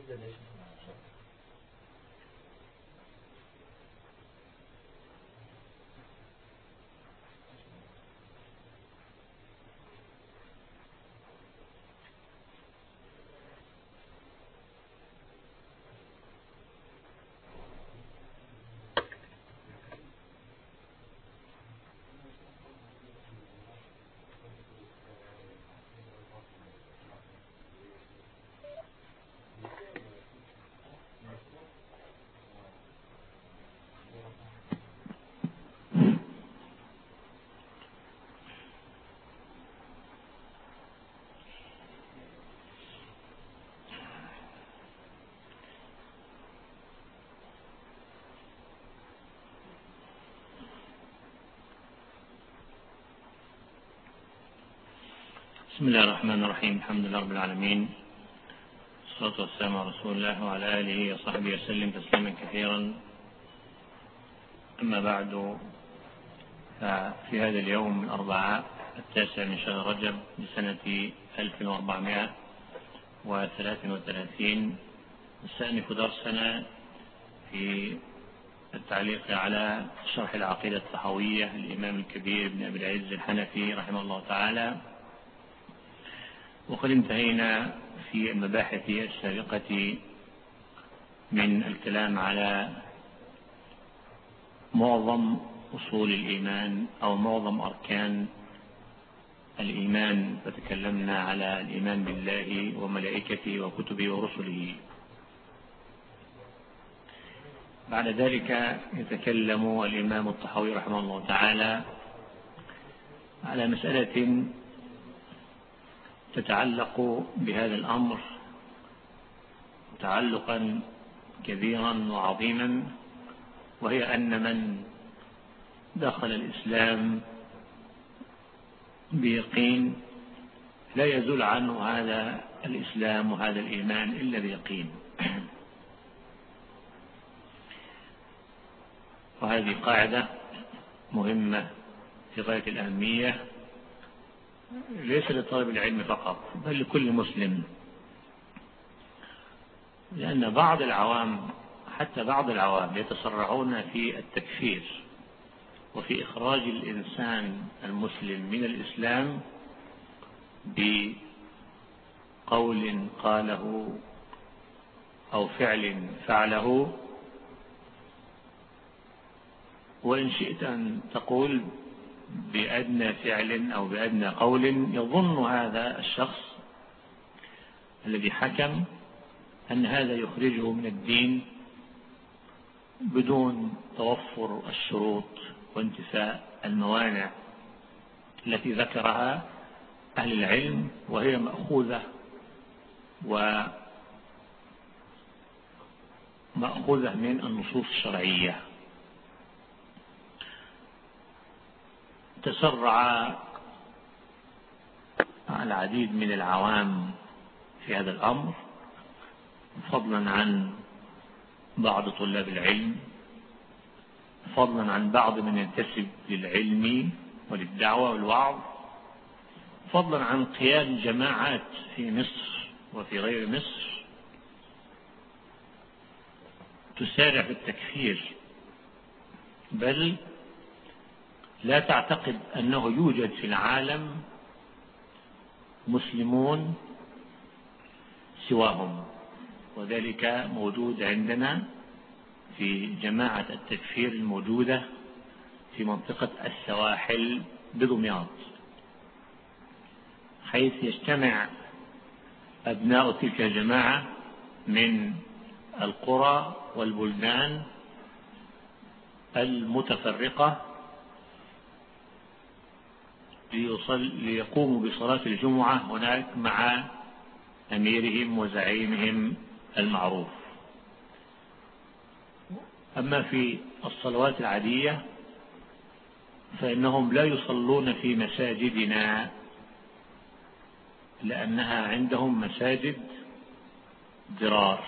بسم الله الرحمن الرحيم. الحمد لله رب العالمين، والصلاة والسلام على رسول الله وعلى آله وصحبه وسلم تسليما كثيرا. أما بعد، ففي هذا اليوم الأربعاء 9 من شهر رجب لسنة 1433 نستأنف درسنا في التعليق على شرح العقيدة الطحاوية للإمام الكبير ابن أبي العز الحنفي رحمه الله تعالى. وقد انتهينا في المباحث السابقة من الكلام على معظم أصول الإيمان أو معظم أركان الإيمان، فتكلمنا على الإيمان بالله وملائكته وكتبه ورسله. بعد ذلك يتكلم الإمام الطحاوي رحمه الله تعالى على مسألة تتعلق بهذا الأمر تعلقا كبيرا وعظيما، وهي أن من دخل الإسلام بيقين لا يزول عنه هذا الإسلام وهذا الإيمان إلا بيقين. وهذه قاعدة مهمة في غاية الأهمية، ليس لطالب العلم فقط بل لكل مسلم، لأن بعض العوام حتى بعض العوام يتسرعون في التكفير وفي إخراج الإنسان المسلم من الإسلام بقول قاله أو فعل فعله، وإن شئت أن تقول بأدنى فعل أو بأدنى قول يظن هذا الشخص الذي حكم أن هذا يخرجه من الدين بدون توفر الشروط وانتفاء الموانع التي ذكرها أهل العلم، وهي مأخوذة من النصوص الشرعية. تسرع العديد من العوام في هذا الأمر، فضلا عن بعض طلاب العلم، فضلا عن بعض من ينتسب للعلم وللدعوة والوعظ، فضلا عن قيام جماعات في مصر وفي غير مصر تسارع في التكفير، بل لا تعتقد أنه يوجد في العالم مسلمون سواهم. وذلك موجود عندنا في جماعة التكفير الموجودة في منطقة السواحل بدمياط، حيث يجتمع أبناء تلك الجماعة من القرى والبلدان المتفرقة ليقوموا بصلاة الجمعة هناك مع أميرهم وزعيمهم المعروف. أما في الصلوات العادية فإنهم لا يصلون في مساجدنا، لأنها عندهم مساجد ضرار،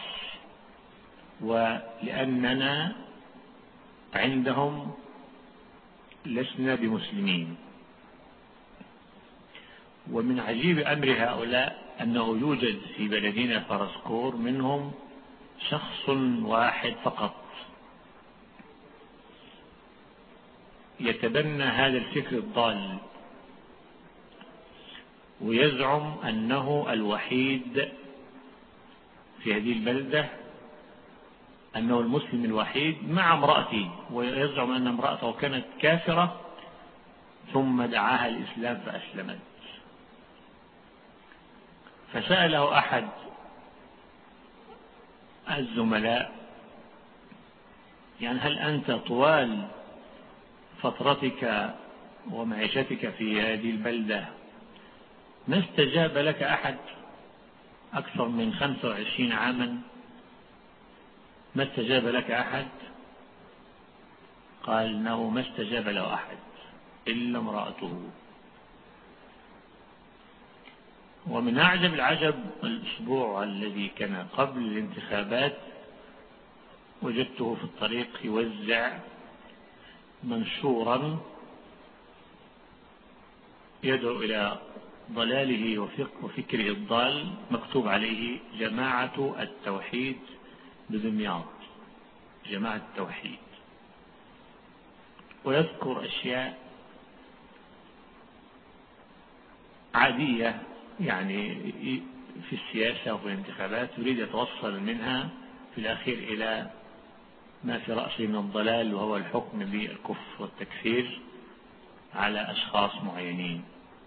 ولأننا عندهم لسنا بمسلمين. ومن عجيب أمر هؤلاء أنه يوجد في بلدنا فرسكور منهم شخص واحد فقط يتبنى هذا الفكر الضال ويزعم أنه الوحيد في هذه البلدة، أنه المسلم الوحيد مع امرأته، ويزعم أن امرأته كانت كافرة ثم دعاها الإسلام فأسلمت. فسأله أحد الزملاء يعني هل أنت طوال فترتك ومعيشتك في هذه البلدة ما استجاب لك أحد أكثر من 25 عاما؟ ما استجاب لك أحد؟ قال إنه ما استجاب له أحد إلا امرأته. ومن أعجب العجب الأسبوع الذي كان قبل الانتخابات وجدته في الطريق يوزع منشورا يدعو إلى ضلاله وفكره الضال، مكتوب عليه جماعة التوحيد بدمياط، جماعة التوحيد، ويذكر أشياء عادية يعني في السياسة وفي الانتخابات، يريد يتوصل منها في الأخير إلى ما في رأسه من الضلال، وهو الحكم بالكفر والتكفير على أشخاص معينين.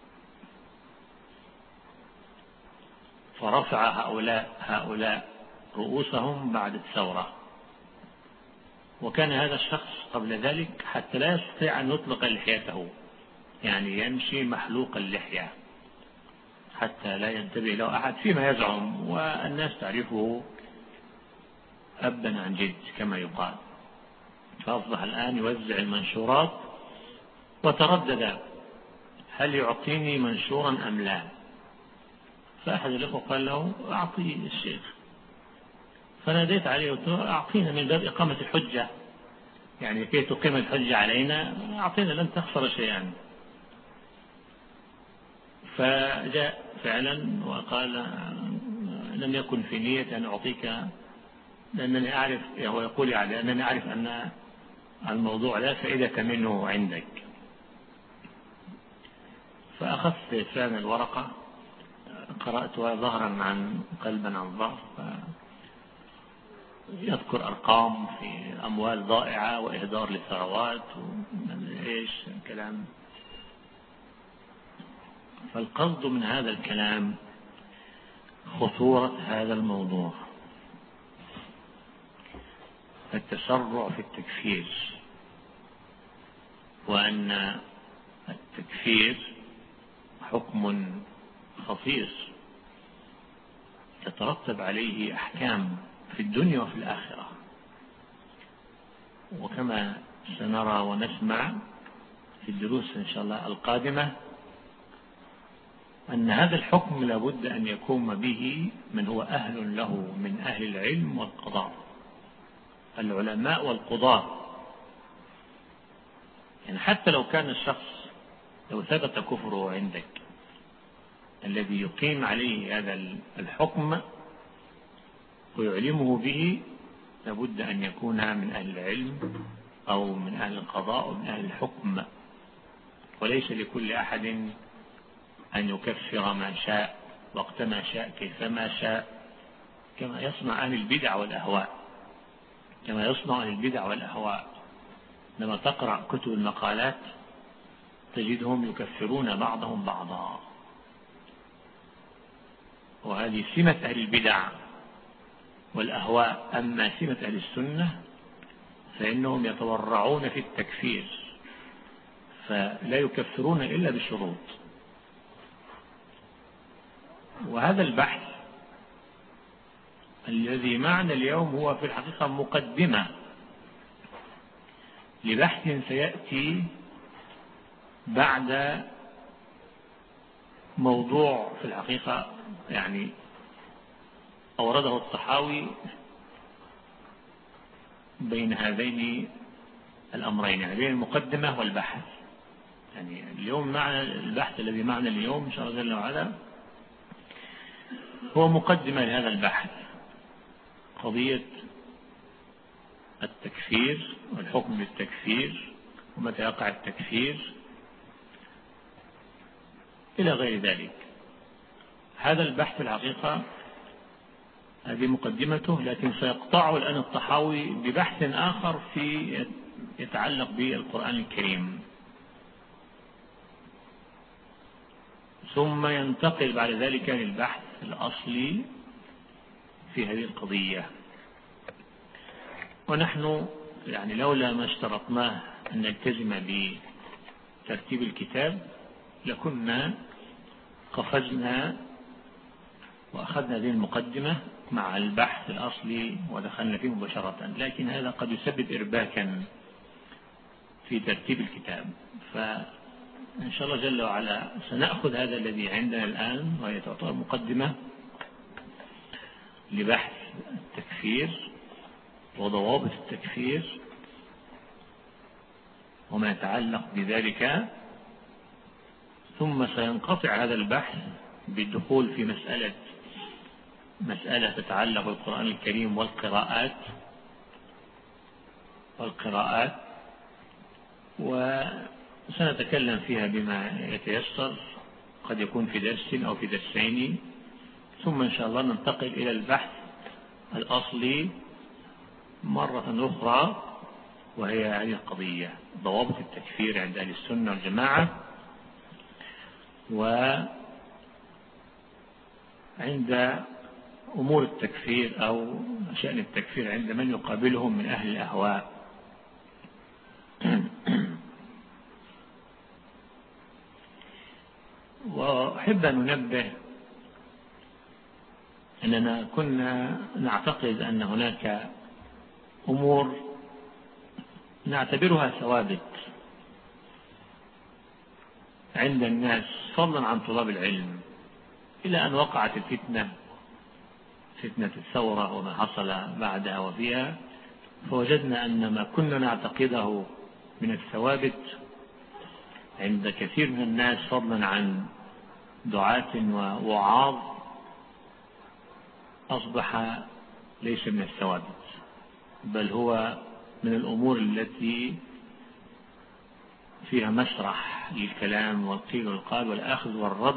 فرفع هؤلاء رؤوسهم بعد الثورة. وكان هذا الشخص قبل ذلك حتى لا يستطيع أن يطلق لحيته، يعني يمشي محلوق اللحية حتى لا ينتبه له أحد فيما يزعم، والناس تعرفه أبا عن جد كما يقال. فأصبح الآن يوزع المنشورات، وتردد هل يعطيني منشورا أم لا. فأحد الأخوة قال له أعطي الشيخ، فناديت عليه وقلت له أعطينا من باب إقامة الحجة، يعني كي تقيم الحجة علينا أعطينا لن تخسر شيئا. فجاء فعلا وقال لم يكن في نية أن أعطيك، لأنني أعرف، هو يقول يعني أنني أعرف أن الموضوع لا فائدة منه عندك. فأخذت فعلا الورقة قرأتها ظهرا عن قلبا عن ظهر، يذكر أرقام في أموال ضائعة وإهدار للثروات وإيش الكلام. فالقصد من هذا الكلام خطورة هذا الموضوع، التسرع في التكفير، وأن التكفير حكم خطير يترتب عليه أحكام في الدنيا وفي الآخرة. وكما سنرى ونسمع في الدروس إن شاء الله القادمة أن هذا الحكم لابد أن يقوم به من هو أهل له من أهل العلم والقضاء، العلماء والقضاة. يعني حتى لو كان الشخص لو ثبت كفره عندك، الذي يقيم عليه هذا الحكم ويعلمه به لابد أن يكون من أهل العلم أو من أهل القضاء أو من أهل الحكم. وليس لكل أحد أن يكفر ما شاء وقت ما شاء كيفما شاء، كما يصنع أهل البدع والأهواء. لما تقرأ كتب المقالات تجدهم يكفرون بعضهم بعضا، وهذه سمة أهل البدع والأهواء. أما سمة أهل السنة فإنهم يتورعون في التكفير، فلا يكفرون إلا بشروط. وهذا البحث الذي معنا اليوم هو في الحقيقة مقدمة لبحث سيأتي بعد موضوع في الحقيقة يعني أورده الطحاوي بين هذين الأمرين، يعني بين المقدمة والبحث. يعني اليوم معنا البحث الذي معنا اليوم إن شاء الله جل وعلا هو مقدمة لهذا البحث، قضية التكفير والحكم بالتكفير ومتى يقع التكفير إلى غير ذلك. هذا البحث الحقيقة هذه مقدمته، لكن سيقطعه الآن الطحاوي ببحث آخر في يتعلق بالقرآن الكريم، ثم ينتقل بعد ذلك للبحث الأصلي في هذه القضية. ونحن يعني لولا ما اشترطناه أن نلتزم بترتيب الكتاب لكنا قفزنا وأخذنا هذه المقدمة مع البحث الأصلي ودخلنا فيه مباشرة، لكن هذا قد يسبب إرباكا في ترتيب الكتاب. فإن شاء الله جل وعلا سنأخذ هذا الذي عندنا الآن، وهي تعتبر مقدمة لبحث التكفير وضوابط التكفير وما يتعلق بذلك، ثم سينقطع هذا البحث بالدخول في مسألة تتعلق بالقرآن الكريم والقراءات، وسنتكلم فيها بما يتيسر، قد يكون في درس أو في درسين، ثم إن شاء الله ننتقل إلى البحث الأصلي مرة أخرى، وهي هذه القضية ضوابط التكفير عند أهل السنة والجماعة، وعند أمور التكفير أو شأن التكفير عند من يقابلهم من أهل الأهواء. وأحب أن ننبه أننا كنا نعتقد أن هناك أمور نعتبرها ثوابت عند الناس فضلا عن طلاب العلم، إلى أن وقعت فتنة الثورة وما حصل بعدها وفيها، فوجدنا أن ما كنا نعتقده من الثوابت عند كثير من الناس فضلا عن دعاة ووعاظ أصبح ليس من الثوابت، بل هو من الأمور التي فيها مسرح للكلام والقيل والقال والأخذ والرد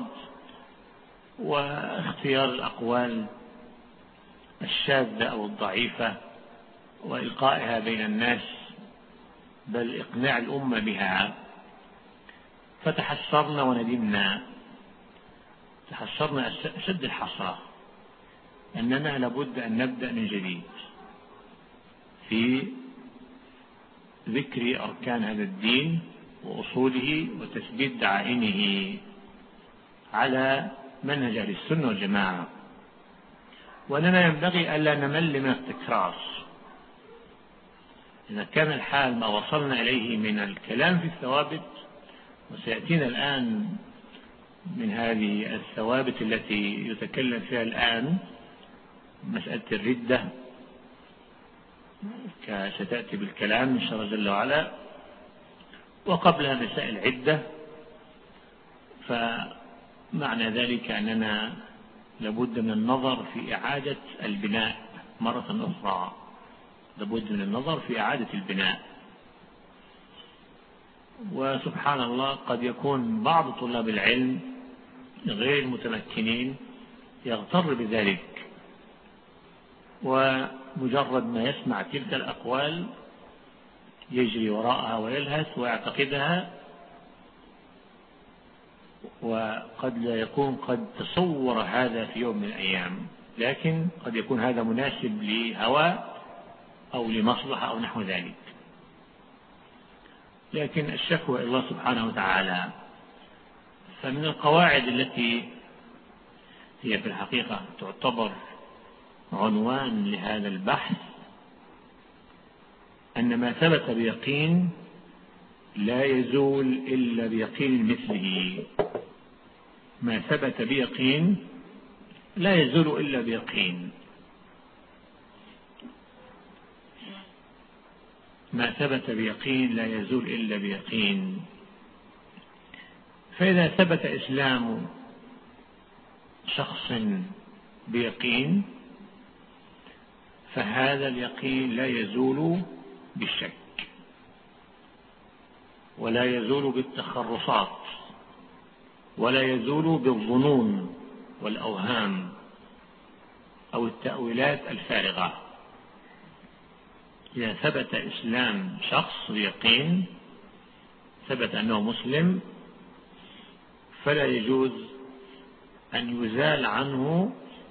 واختيار الأقوال الشاذة أو الضعيفة وإلقائها بين الناس، بل إقناع الأمة بها. فتحسرنا وندمنا، تحسرنا أشد الحسرة أننا لابد أن نبدأ من جديد في ذكر أركان هذا الدين وأصوله وتثبيت دعائمه على منهج أهل السنة والجماعة، وأننا ينبغي ألا نمل من التكرار. إذا كان الحال ما وصلنا إليه من الكلام في الثوابت، وسيأتينا الآن من هذه الثوابت التي يتكلم فيها الآن مسألة الردة ستأتي بالكلام إن شاء الله جل وعلا، وقبلها مسائل عدة. فمعنى ذلك أننا لابد من النظر في إعادة البناء مرة أخرى، لابد من النظر في إعادة البناء. وسبحان الله قد يكون بعض طلاب العلم غير المتمكنين يغتر بذلك، ومجرد ما يسمع تلك الأقوال يجري وراءها ويلهث ويعتقدها، وقد لا يكون قد تصور هذا في يوم من الأيام، لكن قد يكون هذا مناسب لهوى أو لمصلحة أو نحو ذلك. لكن الشكوى إلى الله سبحانه وتعالى. فمن القواعد التي هي في الحقيقة تعتبر عنوان لهذا البحث أن ما ثبت بيقين لا يزول إلا بيقين مثله. ما ثبت بيقين لا يزول إلا بيقين. ما ثبت بيقين لا يزول إلا بيقين. فإذا ثبت إسلام شخص بيقين فهذا اليقين لا يزول بالشك ولا يزول بالتخرصات ولا يزول بالظنون والأوهام أو التأويلات الفارغة. إذا ثبت إسلام شخص بيقين، ثبت أنه مسلم، فلا يجوز أن يزال عنه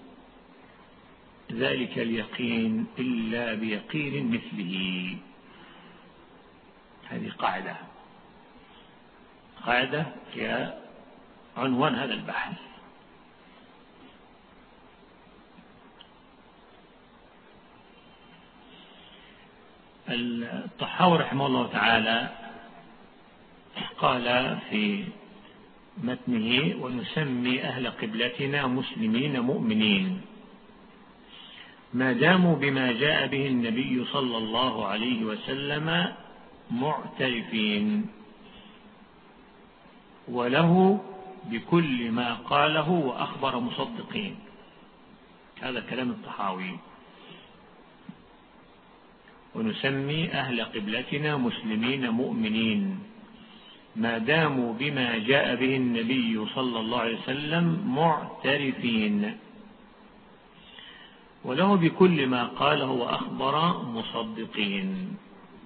ذلك اليقين إلا بيقين مثله. هذه قاعدة هي عنوان هذا البحث. الطحاوي رحمه الله تعالى قال في متنه: ونسمي أهل قبلتنا مسلمين مؤمنين ما داموا بما جاء به النبي صلى الله عليه وسلم معترفين، وله بكل ما قاله وأخبر مصدقين. هذا كلام الطحاوي. ونسمي أهل قبلتنا مسلمين مؤمنين ما داموا بما جاء به النبي صلى الله عليه وسلم معترفين، وله بكل ما قاله وأخبر مصدقين.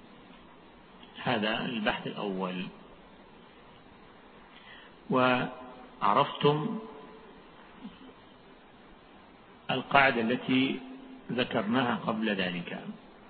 هذا البحث الأول. وعرفتم القاعدة التي ذكرناها قبل ذلك.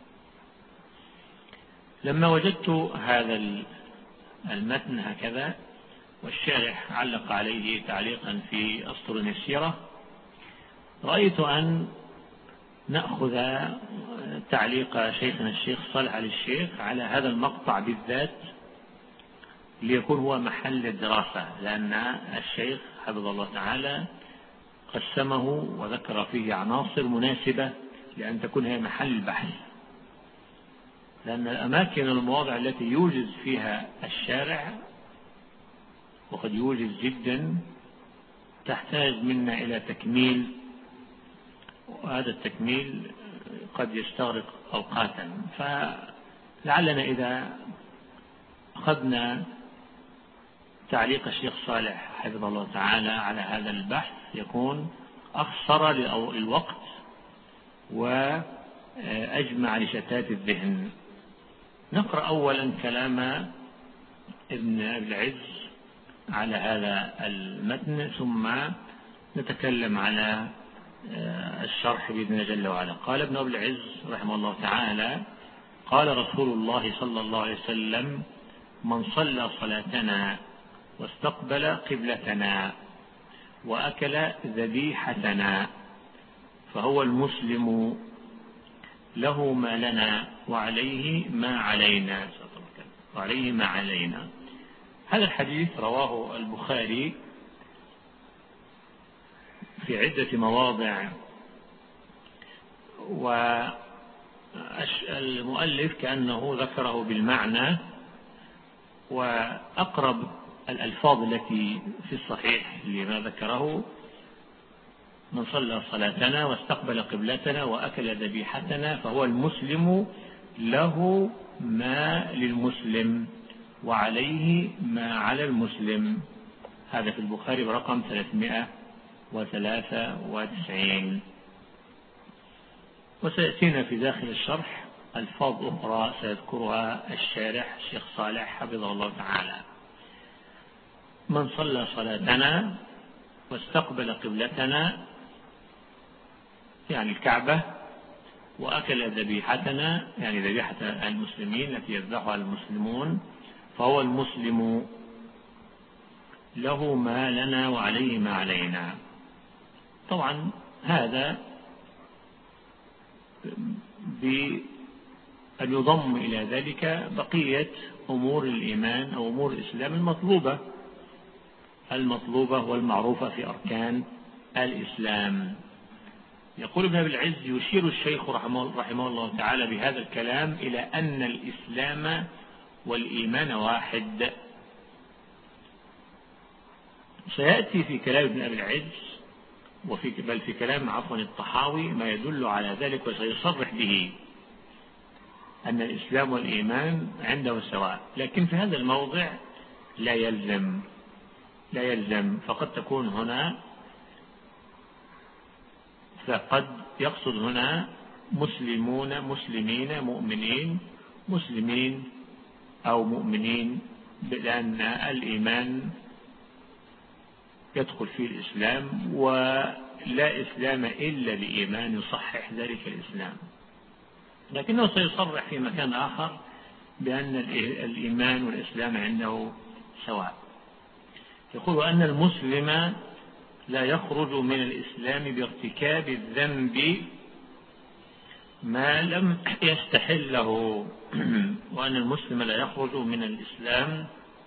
لما وجدت هذا المتن هكذا والشارح علق عليه تعليقا في أسطر السيرة، رأيت أن نأخذ تعليق شيخنا الشيخ صالح آل الشيخ على هذا المقطع بالذات ليكون هو محل الدراسة، لأن الشيخ حفظه الله تعالى قسمه وذكر فيه عناصر مناسبة لأن تكون هي محل البحث، لأن الأماكن المواضع التي يوجز فيها الشارع وقد يوجز جدا تحتاج منا إلى تكميل، وهذا التكميل قد يستغرق أوقاتا. فلعلنا إذا أخذنا تعليق الشيخ صالح حفظه الله تعالى على هذا البحث يكون أخصر للوقت وأجمع لشتات الذهن. نقرأ أولا كلام ابن أبي العز على هذا المتن، ثم نتكلم على الشرح بإذن الله جل وعلا. قال ابن أبي العز رحمه الله تعالى: قال رسول الله صلى الله عليه وسلم: من صلى صلاتنا واستقبل قبلتنا وأكل ذبيحتنا فهو المسلم، له ما لنا وعليه ما علينا. هذا الحديث رواه البخاري في عدة مواضع، والمؤلف كأنه ذكره بالمعنى، وأقرب الألفاظ التي في الصحيح لما ذكره: من صلى صلاتنا واستقبل قبلتنا وأكل ذبيحتنا فهو المسلم، له ما للمسلم وعليه ما على المسلم. هذا في البخاري برقم 393. وسيأتينا في داخل الشرح ألفاظ أخرى سيذكرها الشارح الشيخ صالح حفظه الله تعالى. من صلى صلاتنا واستقبل قبلتنا يعني الكعبة، وأكل ذبيحتنا يعني ذبيحة المسلمين التي يذبحها المسلمون، فهو المسلم، له ما لنا وعليه ما علينا. طبعا هذا بأن يضم إلى ذلك بقية أمور الإيمان أو أمور الإسلام المطلوبة والمعروفة في أركان الإسلام. يقول ابن أبي العز: يشير الشيخ رحمه الله تعالى بهذا الكلام إلى أن الإسلام والإيمان واحد. سيأتي في كلام ابن أبي العز بل في كلام الطحاوي ما يدل على ذلك وسيصرح به أن الإسلام والإيمان عنده سواء، لكن في هذا الموضع لا يلزم فقد تكون هنا، فقد يقصد هنا مسلمين مؤمنين، مسلمين أو مؤمنين، لأن الإيمان يدخل فيه الإسلام، ولا إسلام إلا لإيمان يصحح ذلك الإسلام. لكنه سيصرح في مكان آخر بأن الإيمان والإسلام عنده سواء. يقول أن المسلم لا يخرج من الإسلام بارتكاب الذنب ما لم يستحله، وأن المسلم لا يخرج من الإسلام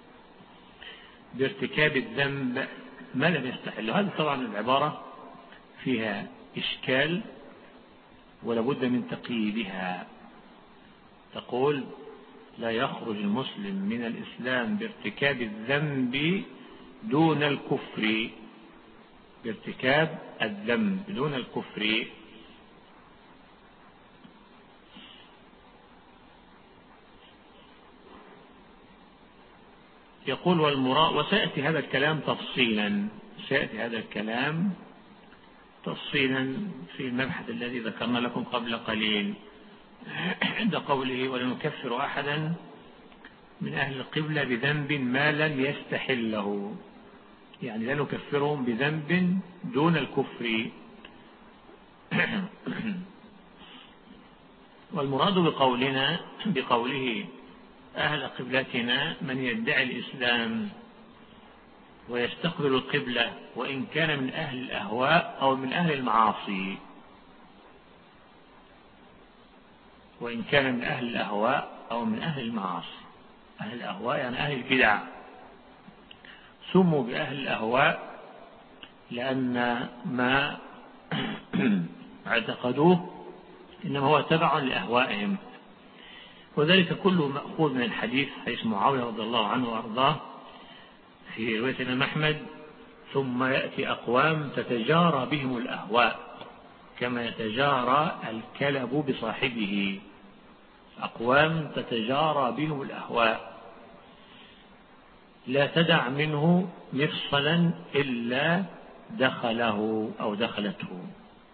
بارتكاب الذنب ما لم يستحله. هذه طبعا العبارة فيها إشكال ولا بد من تقييدها. تقول لا يخرج المسلم من الإسلام بارتكاب الذنب دون الكفر، بارتكاب الذنب دون الكفر. يقول والمراد، وسيأتي هذا الكلام تفصيلا، سيأتي هذا الكلام تفصيلا في المبحث الذي ذكرنا لكم قبل قليل عند قوله ولنكفر أحدا من أهل القبلة بذنب ما لم يستحله، يعني لا نكفرهم بذنب دون الكفر. والمراد بقوله أهل قبلتنا من يدعي الإسلام ويستقبل القبلة وإن كان من أهل الأهواء أو من أهل المعاصي، وإن كان من أهل الأهواء أو من أهل المعاصي. أهل الأهواء يعني أهل البدع، سموا بأهل الأهواء لأن ما اعتقدوه إنما هو تبع لأهوائهم، وذلك كله مأخوذ من الحديث حديث معاوية رضي الله عنه وأرضاه في رواية الإمام أحمد ثم يأتي أقوام تتجارى بهم الأهواء كما يتجارى الكلب بصاحبه، أقوام تتجارى بهم الأهواء لا تدع منه مفصلا إلا دخله أو دخلته.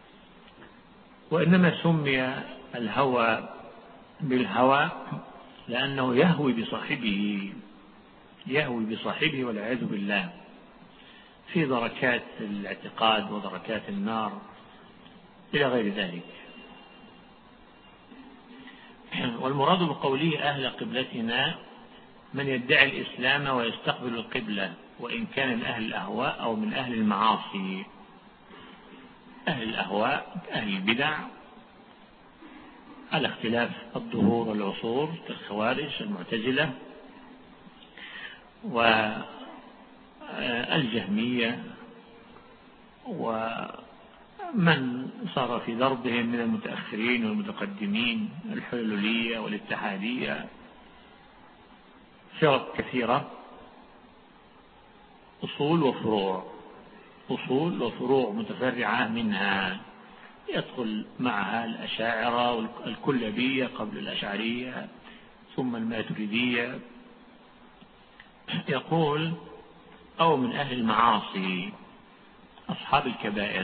وإنما سمي الهوى بالهوى لأنه يهوي بصاحبه والعياذ بالله في دركات الاعتقاد ودركات النار إلى غير ذلك. والمراد بقوله أهل قبلتنا من يدعي الإسلام ويستقبل القبلة وإن كان من أهل الأهواء أو من أهل المعاصي. أهل الأهواء أهل البدع على اختلاف الظهور والعصور كالخوارج المعتزلة والجهمية ومن صار في دربهم من المتأخرين والمتقدمين، الحلولية والاتحادية، فرق كثيرة، أصول وفروع متفرعة منها يدخل معها الأشاعرة والكلابية قبل الأشعرية ثم الماتريدية. يقول أو من أهل المعاصي أصحاب الكبائر،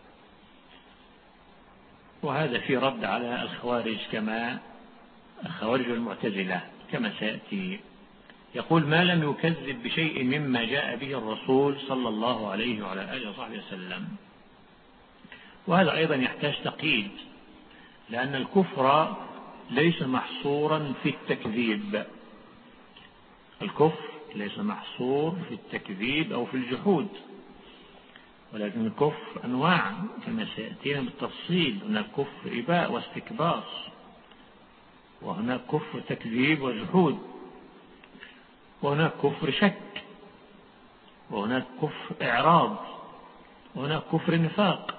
وهذا في رد على الخوارج كما الخوارج والمعتزلة كما سيأتي. يقول ما لم يكذب بشيء مما جاء به الرسول صلى الله عليه وعلى آله وصحبه وسلم. وهذا أيضا يحتاج تقييد، لأن الكفر ليس محصورا في التكذيب، الكفر ليس محصور في التكذيب أو في الجحود، ولكن الكفر أنواع كما سيأتينا بالتفصيل. هناك كفر إباء واستكبار، وهناك كفر تكذيب وجحود، وهناك كفر شك، وهناك كفر إعراض، وهناك كفر نفاق.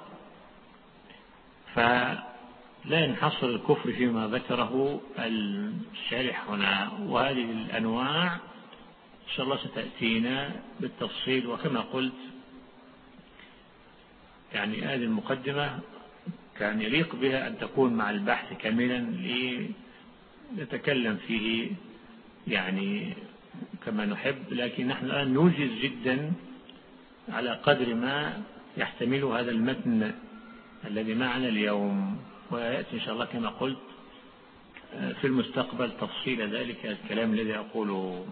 فلا ينحصر الكفر فيما ذكره الشارح هنا، وهذه الأنواع إن شاء الله ستأتينا بالتفصيل. وكما قلت يعني هذه المقدمة كان يليق بها أن تكون مع البحث كاملا لنتكلم فيه يعني كما نحب، لكن نحن الآن نوجز جدا على قدر ما يحتمله هذا المتن الذي معنا اليوم، ويأتي إن شاء الله كما قلت في المستقبل تفصيل ذلك الكلام الذي أقوله.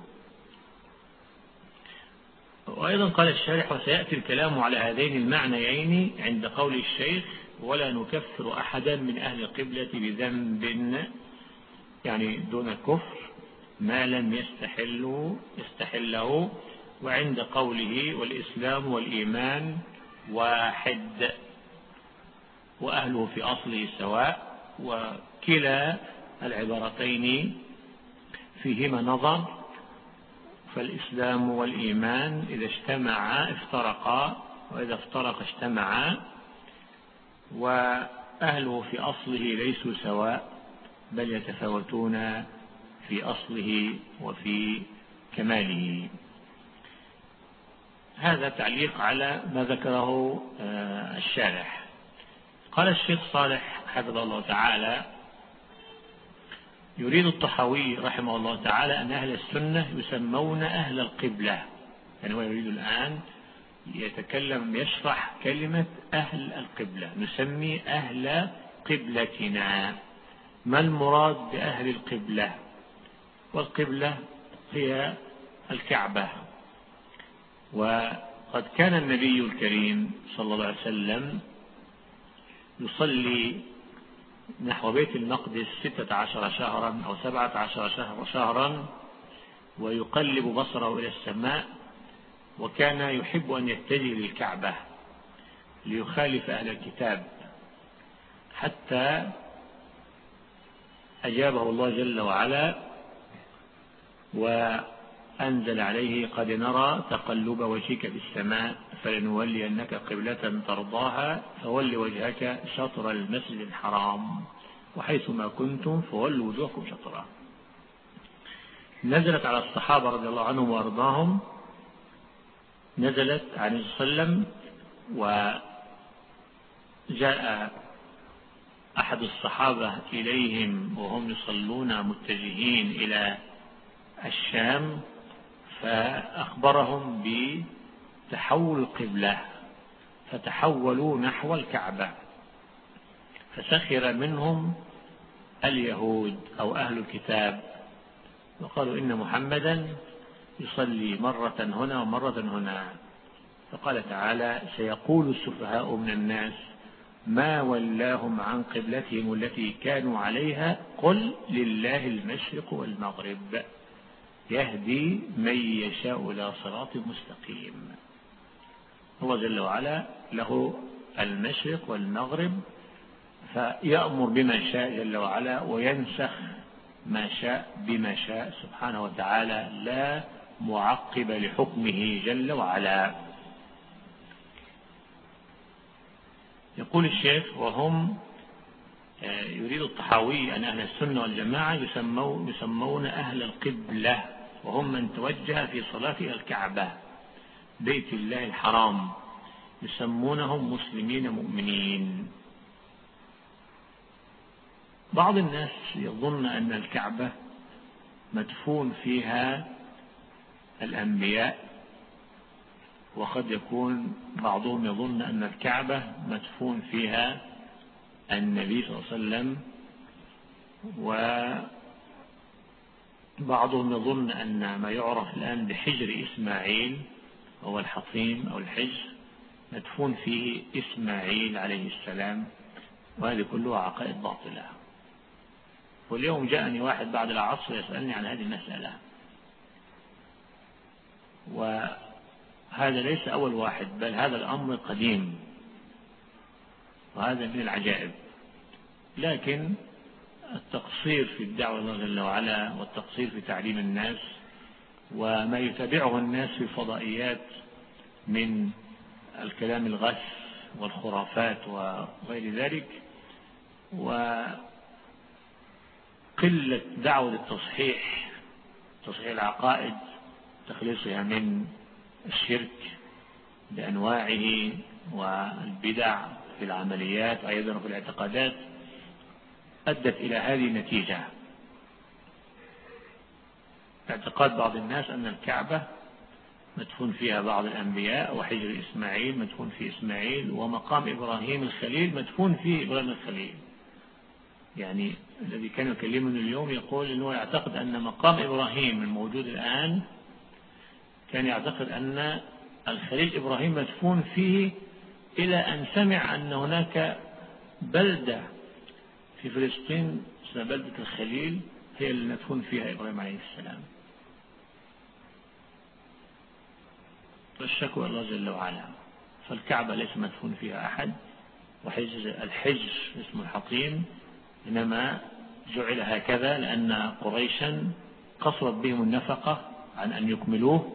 وأيضا قال الشارح: وسيأتي الكلام على هذين المعنيين عند قول الشيخ: ولا نكفر أحدا من أهل القبلة بذنب، يعني دون الكفر ما لم يستحله، وعند قوله: والإسلام والإيمان واحد وأهله في أصله سواء. وكلا العبارتين فيهما نظر، فالإسلام والإيمان إذا اجتمعا افترقا، وإذا افترقا اجتمعا، وأهله في أصله ليسوا سواء بل يتفاوتون في أصله وفي كماله. هذا تعليق على ما ذكره الشارح. قال الشيخ صالح حفظه الله تعالى: يريد الطحاوي رحمه الله تعالى أن أهل السنة يسمون أهل القبلة، يعني هو يريد الآن يتكلم يشرح كلمة أهل القبلة، نسمي أهل قبلتنا. ما المراد بأهل القبلة؟ والقبلة هي الكعبة. وقد كان النبي الكريم صلى الله عليه وسلم يصلي نحو بيت المقدس 16 شهرا أو 17 شهرا، ويقلب بصره إلى السماء، وكان يحب أن يتجه للكعبة ليخالف أهل الكتاب، حتى أجابه الله جل وعلا وأنزل عليه: قد نرى تقلب وجهك في السماء فلنولينك قبلة ترضاها فول وجهك شطر المسجد الحرام وحيثما كنتم فولوا وجوهكم شطره. نزلت على الصحابة رضي الله عنهم وأرضاهم، نزلت عن النبي صلى الله عليه وسلم، وجاء أحد الصحابة إليهم وهم يصلون متجهين إلى الشام، فأخبرهم بتحول القبلة، فتحولوا نحو الكعبة، فسخر منهم اليهود أو أهل الكتاب، وقالوا إن محمدا يصلي مرة هنا ومرة هنا. فقال تعالى: سيقول السفهاء من الناس ما ولاهم عن قبلتهم التي كانوا عليها قل لله المشرق والمغرب يهدي من يشاء إلى صراط مستقيم. الله جل وعلا له المشرق والمغرب، فيأمر بما شاء جل وعلا وينسخ ما شاء بما شاء سبحانه وتعالى، لا معقب لحكمه جل وعلا. يقول الشيخ: وهم يريد الطحاوي أن أهل السنة والجماعة يسمون أهل القبلة، وهم من توجه في صلاة الكعبة بيت الله الحرام، يسمونهم مسلمين مؤمنين. بعض الناس يظن أن الكعبة مدفون فيها الأنبياء، وقد يكون بعضهم يظن أن الكعبة مدفون فيها النبي صلى الله عليه وسلم، وبعضهم يظن أن ما يعرف الآن بحجر إسماعيل هو الحطيم أو الحجر مدفون فيه إسماعيل عليه السلام، وهذه كلها عقائد باطلة. واليوم جاءني واحد بعد العصر يسألني عن هذه المسألة، وهذا ليس أول واحد، بل هذا الأمر قديم، وهذا من العجائب. لكن التقصير في الدعوة الله جل وعلا، والتقصير في تعليم الناس، وما يتابعه الناس في الفضائيات من الكلام الغث والخرافات وغير ذلك، وقلة دعوة التصحيح، تصحيح العقائد، تخليصها من الشرك بأنواعه والبدع في العمليات وأيضا في الاعتقادات أدت إلى هذه النتيجة. اعتقاد بعض الناس أن الكعبة مدفون فيها بعض الأنبياء، وحجر إسماعيل مدفون فيه إسماعيل، ومقام إبراهيم الخليل مدفون فيه إبراهيم الخليل. يعني الذي كان يكلمني اليوم يقول أنه يعتقد أن مقام إبراهيم الموجود الآن كان يعتقد أن الخليل إبراهيم مدفون فيه، إلى أن سمع أن هناك بلدة في فلسطين اسمها بلدة الخليل هي اللي مدفون فيها إبراهيم عليه السلام. فالشكوى الله جل وعلا. فالكعبة ليس مدفون فيها أحد، الحجر اسمه الحطيم إنما جعل هكذا لأن قريشا قصرت بهم النفقة عن أن يكملوه،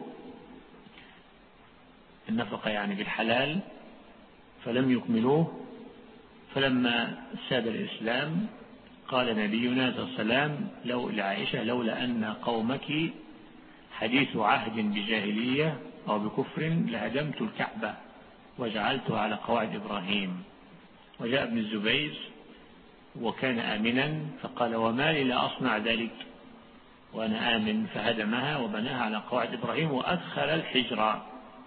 النفقة يعني بالحلال، فلم يكملوه. فلما ساد الإسلام قال نبينا صلى الله عليه وسلم لعائشة لولا أن قومك حديث عهد بجاهلية أو بكفر لهدمت الكعبة وجعلتها على قواعد إبراهيم. وجاء ابن الزبير وكان آمنا فقال وما لي لا أصنع ذلك وأنا آمن، فهدمها وبناها على قواعد إبراهيم وأدخل الحجر.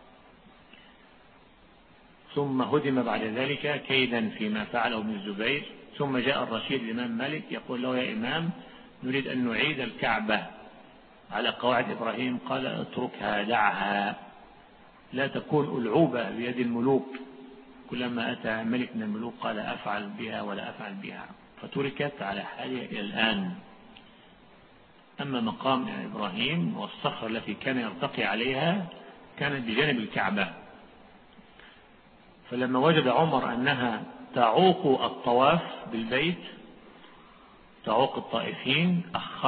ثم هدم بعد ذلك كيدا فيما فعله ابن الزبير. ثم جاء الرشيد الإمام مالك يقول له يا إمام نريد أن نعيد الكعبة على قواعد إبراهيم. قال اتركها دعها، لا تكون ألعوبة بيد الملوك، كلما أتى ملك من الملوك قال أفعل بها ولا أفعل بها، فتركت على حالها إلى الآن. أما مقام إبراهيم والصخرة التي كان يرتقي عليها كانت بجانب الكعبة، فلما وجد عمر أنها تعوق الطواف بالبيت، تعوق الطائفين،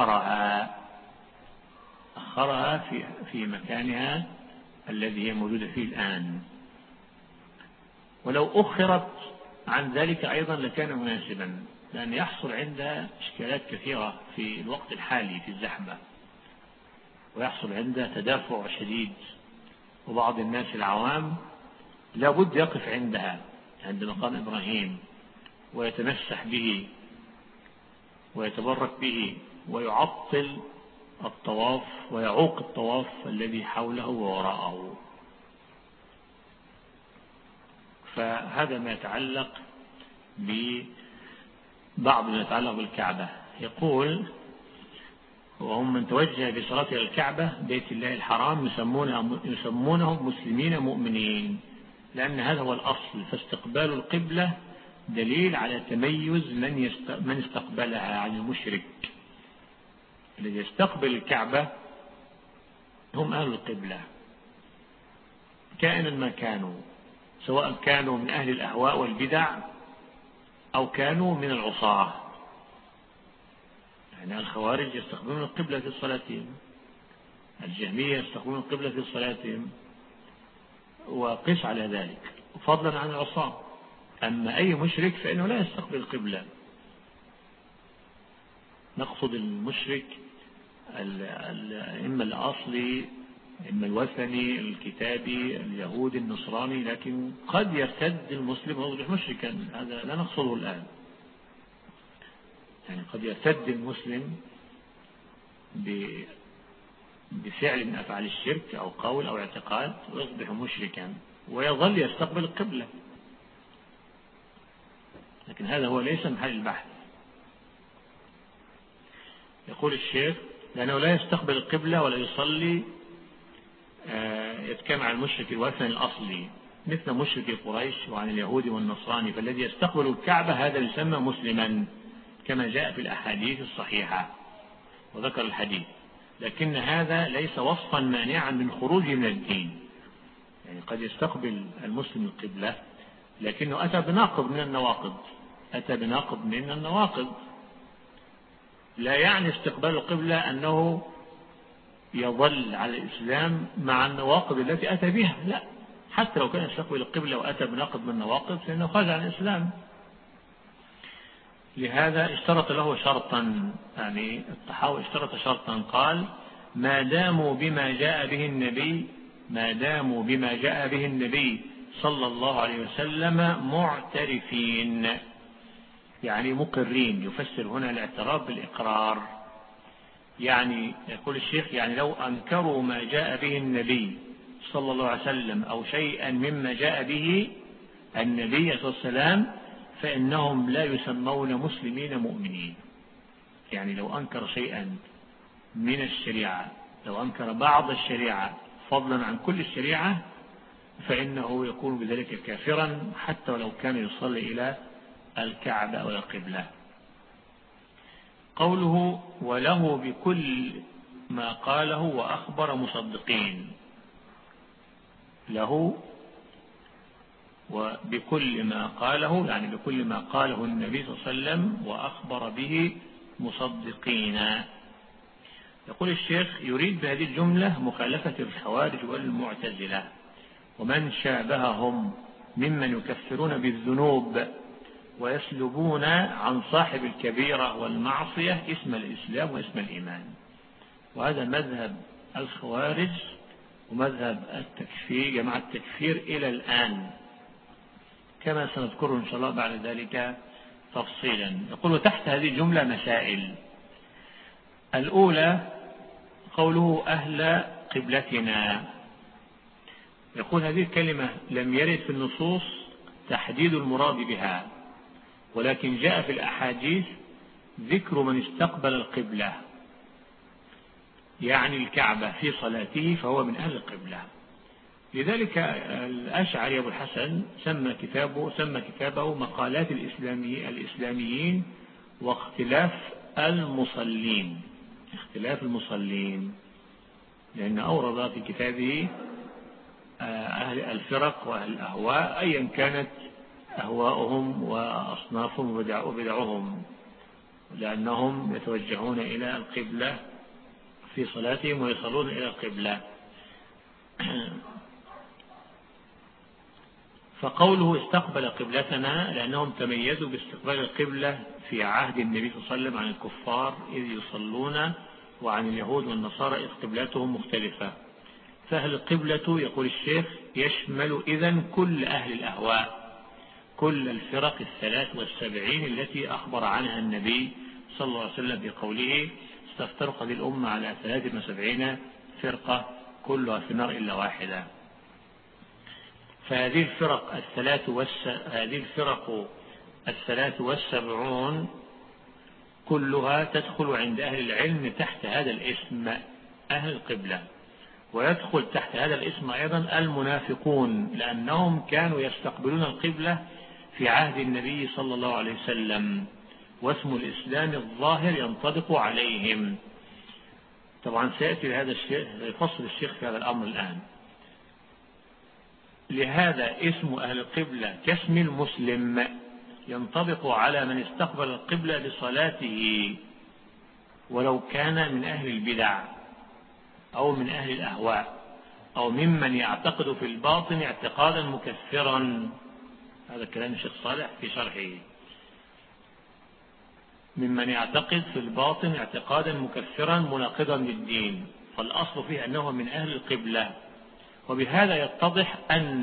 أخرها في مكانها الذي هي موجودة فيه الآن. ولو أخرت عن ذلك أيضا لكان مناسبا، لأن يحصل عندها إشكالات كثيرة في الوقت الحالي في الزحمة، ويحصل عندها تدافع شديد، وبعض الناس العوام لا بد يقف عندها عند مقام إبراهيم ويتمسح به ويتبرك به ويعطل الطواف ويعوق الطواف الذي حوله ووراءه. فهذا ما يتعلق ببعض ما يتعلق بالكعبة. يقول وهم من توجه بصلاة إلى الكعبة بيت الله الحرام يسمونهم مسلمين مؤمنين، لأن هذا هو الأصل. فاستقبال القبلة دليل على تميز من استقبلها عن المشرك. الذي يستقبل الكعبة هم أهل القبلة كائنا ما كانوا، سواء كانوا من أهل الأهواء والبدع أو كانوا من العصاة. يعني الخوارج يستقبلون القبلة في صلاتهم، الجهمية يستقبلون القبلة في صلاتهم، وقس على ذلك فضلا عن العصاة. أما أي مشرك فإنه لا يستقبل القبلة. نقصد المشرك إما الأصلي إما الوثني الكتابي اليهودي النصراني، لكن قد يرتد المسلم ويصبح مشركا، هذا لا نقصده الآن. يعني قد يرتد المسلم بفعل من أفعال الشرك أو قول أو اعتقاد ويصبح مشركا ويظل يستقبل القبلة، لكن هذا هو ليس محل البحث. يقول الشيخ لأنه لا يستقبل القبلة ولا يصلي يتكلم عن المشرك الوثني الأصلي مثل مشرك قريش وعن اليهود والنصراني، فالذي يستقبل الكعبة هذا يسمى مسلما كما جاء في الأحاديث الصحيحة وذكر الحديث، لكن هذا ليس وصفا مانعا من خروجه من الدين. يعني قد يستقبل المسلم القبلة لكنه أتى بناقض من النواقض، لا يعني استقبال القبلة أنه يظل على الإسلام مع النواقض التي أتى بها، لا، حتى لو كان يستقبل القبلة وأتى بناقض من النواقض فإنه خرج عن الإسلام. لهذا اشترط له شرطا، يعني الطحاوي اشترط شرطا، قال ما داموا بما جاء به النبي صلى الله عليه وسلم معترفين، يعني مقرين. يفسر هنا الاعتراف بالإقرار. يعني يقول الشيخ يعني لو أنكروا ما جاء به النبي صلى الله عليه وسلم أو شيئا مما جاء به النبي صلى الله عليه وسلم فإنهم لا يسمون مسلمين مؤمنين. يعني لو أنكر شيئا من الشريعة، لو أنكر بعض الشريعة فضلا عن كل الشريعة، فإنه يكون بذلك كافرا حتى ولو كان يصلي إلى الكعبة أو القبلة. قوله وله بكل ما قاله وأخبر مصدقين، له وبكل ما قاله يعني بكل ما قاله النبي صلى الله عليه وسلم وأخبر به مصدقين. يقول الشيخ يريد بهذه الجملة مخالفة الخوارج والمعتزلة ومن شابههم ممن يكفرون بالذنوب ويسلبون عن صاحب الكبيرة والمعصية اسم الإسلام واسم الإيمان. وهذا مذهب الخوارج ومذهب التكفير، جماعة التكفير إلى الآن، كما سنذكره إن شاء الله بعد ذلك تفصيلا. يقول وتحت هذه الجملة مسائل. الأولى قوله أهل قبلتنا. يقول هذه الكلمة لم يرد في النصوص تحديد المراد بها، ولكن جاء في الأحاديث ذكر من استقبل القبلة يعني الكعبة في صلاته فهو من أهل القبلة. لذلك الأشعري أبو الحسن سمى كتابه مقالات الإسلاميين واختلاف المصلين، اختلاف المصلين، لأن أورد في كتابه أهل الفرق وأهل الأهواء أيا كانت أهواؤهم وأصنافهم وبدعهم، لأنهم يتوجهون إلى القبلة في صلاتهم ويصلون إلى القبلة. فقوله استقبل قبلتنا لأنهم تميزوا باستقبال القبلة في عهد النبي صلى الله عليه وسلم عن الكفار إذ يصلون، وعن اليهود والنصارى إذ قبلتهم مختلفة. فأهل القبلة يقول الشيخ يشمل إذن كل أهل الأهواء، كل الفرق 73 التي أخبر عنها النبي صلى الله عليه وسلم بقوله ستفترق هذه الأمة على 73 فرقة كلها في النار إلا واحدة. فهذه الفرق ال73 كلها تدخل عند أهل العلم تحت هذا الاسم أهل القبلة، ويدخل تحت هذا الاسم أيضا المنافقون لأنهم كانوا يستقبلون القبلة في عهد النبي صلى الله عليه وسلم، واسم الإسلام الظاهر ينطبق عليهم. طبعا سيأتي هذا الشيء يفصل الشيخ في هذا الأمر الآن. لهذا اسم أهل القبلة كاسم المسلم ينطبق على من استقبل القبلة لصلاته ولو كان من أهل البدع أو من أهل الأهواء أو ممن يعتقد في الباطن اعتقادا مكفرا. هذا كلام الشيخ صالح في شرحه. ممن يعتقد في الباطن اعتقادا مكفرا مناقضا للدين، فالأصل فيه أنه من أهل القبلة. وبهذا يتضح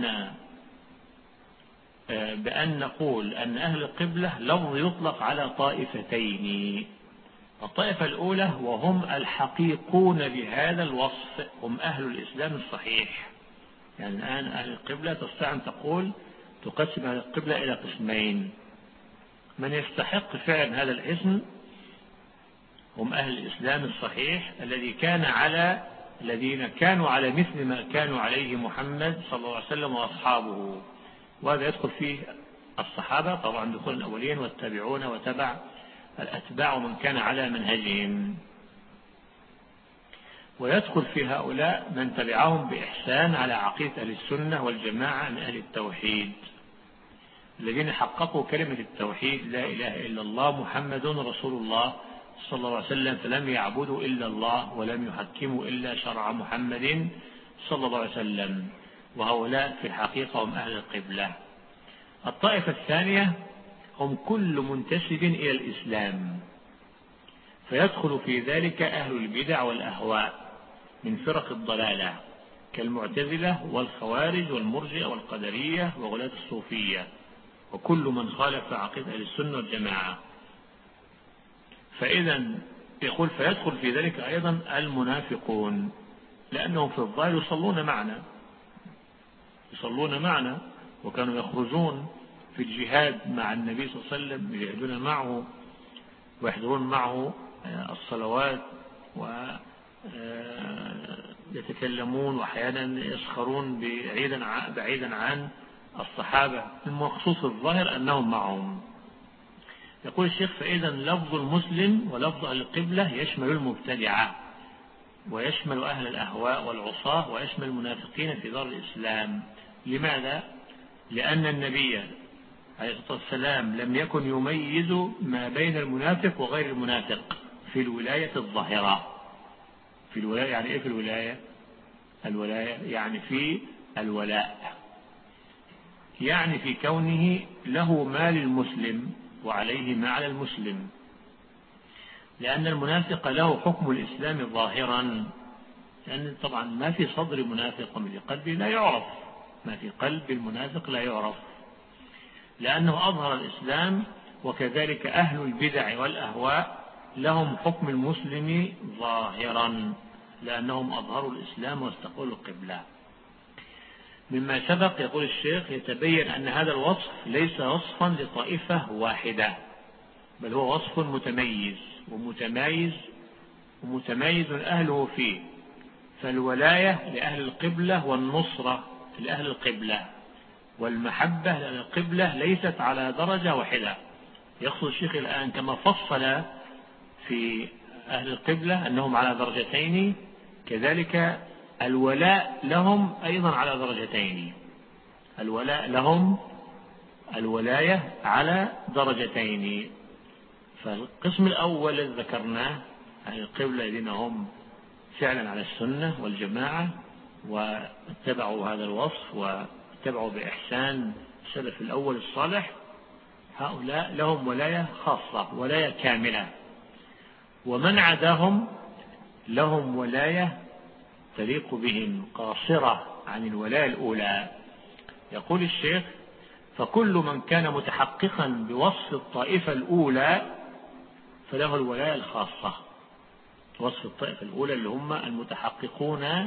بأن نقول أن أهل القبلة لفظ يطلق على طائفتين. الطائفة الأولى وهم الحقيقون بهذا الوصف، هم أهل الإسلام الصحيح. يعني الآن أهل القبلة تستطيع أن تقول تقسم أهل القبلة إلى قسمين: من يستحق فعلا هذا الاسم هم أهل الإسلام الصحيح الذين كانوا على مثل ما كانوا عليه محمد صلى الله عليه وسلم وأصحابه. وهذا يدخل فيه الصحابة طبعا دخول الأولين والتابعون وتبع الأتباع ومن كان على منهجهم، ويدخل في هؤلاء من تبعهم بإحسان على عقيدة أهل السنة والجماعة من أهل التوحيد الذين حققوا كلمة التوحيد لا إله إلا الله محمد رسول الله صلى الله عليه وسلم، فلم يعبدوا إلا الله ولم يحكموا إلا شرع محمد صلى الله عليه وسلم. وهؤلاء في الحقيقة هم أهل القبلة. الطائفة الثانية هم كل منتسب إلى الإسلام، فيدخل في ذلك أهل البدع والأهواء من فرق الضلالة كالمعتزلة والخوارج والمرجئة والقدرية وغلاة الصوفية وكل من خالف عقيدة أهل السنة والجماعة. فإذا يقول فيدخل في ذلك أيضا المنافقون، لأنهم في الظاهر يصلون معنا وكانوا يخرجون في الجهاد مع النبي صلى الله عليه وسلم، يجاهدون معه ويحضرون معه الصلوات ويتكلمون وأحيانا يسخرون بعيدا عن الصحابة. المقصود الظاهر أنهم معهم. يقول الشيخ فإذا لفظ المسلم ولفظ أهل القبلة يشمل المبتدعة ويشمل أهل الأهواء والعصاة ويشمل المنافقين في دار الإسلام. لماذا؟ لأن النبي عليه الصلاة والسلام لم يكن يميز ما بين المنافق وغير المنافق في الولاية الظاهرة. في الولاية يعني إيه؟ في الولاية يعني في الولاء، يعني في كونه له ما للمسلم وعليه ما على المسلم. لأن المنافق له حكم الإسلام ظاهرا، لأن طبعا ما في صدر منافق ومن قلبه لا يعرف، ما في قلب المنافق لا يعرف، لأنه أظهر الإسلام. وكذلك أهل البدع والأهواء لهم حكم المسلم ظاهرا، لأنهم أظهروا الإسلام واستقبلوا القبلة. مما سبق يقول الشيخ يتبين أن هذا الوصف ليس وصفا لطائفة واحدة، بل هو وصف متميز ومتميز أهله فيه. فالولاية لأهل القبلة والنصرة لأهل القبلة والمحبة لأهل القبلة ليست على درجة واحدة. يقصد الشيخ الآن كما فصل في أهل القبلة أنهم على درجتين، كذلك الولاء لهم أيضا على درجتين. الولاء لهم الولاية على درجتين. فالقسم الأول الذي ذكرناه أهل القبلة الذين هم فعلا على السنة والجماعة واتبعوا هذا الوصف واتبعوا بإحسان السلف الأول الصالح، هؤلاء لهم ولاية خاصة، ولاية كاملة. ومن عداهم لهم ولاية تليق بهم قاصرة عن الولاية الأولى. يقول الشيخ فكل من كان متحققا بوصف الطائفة الأولى فله الولاية الخاصة. وصف الطائفة الأولى اللي هم المتحققون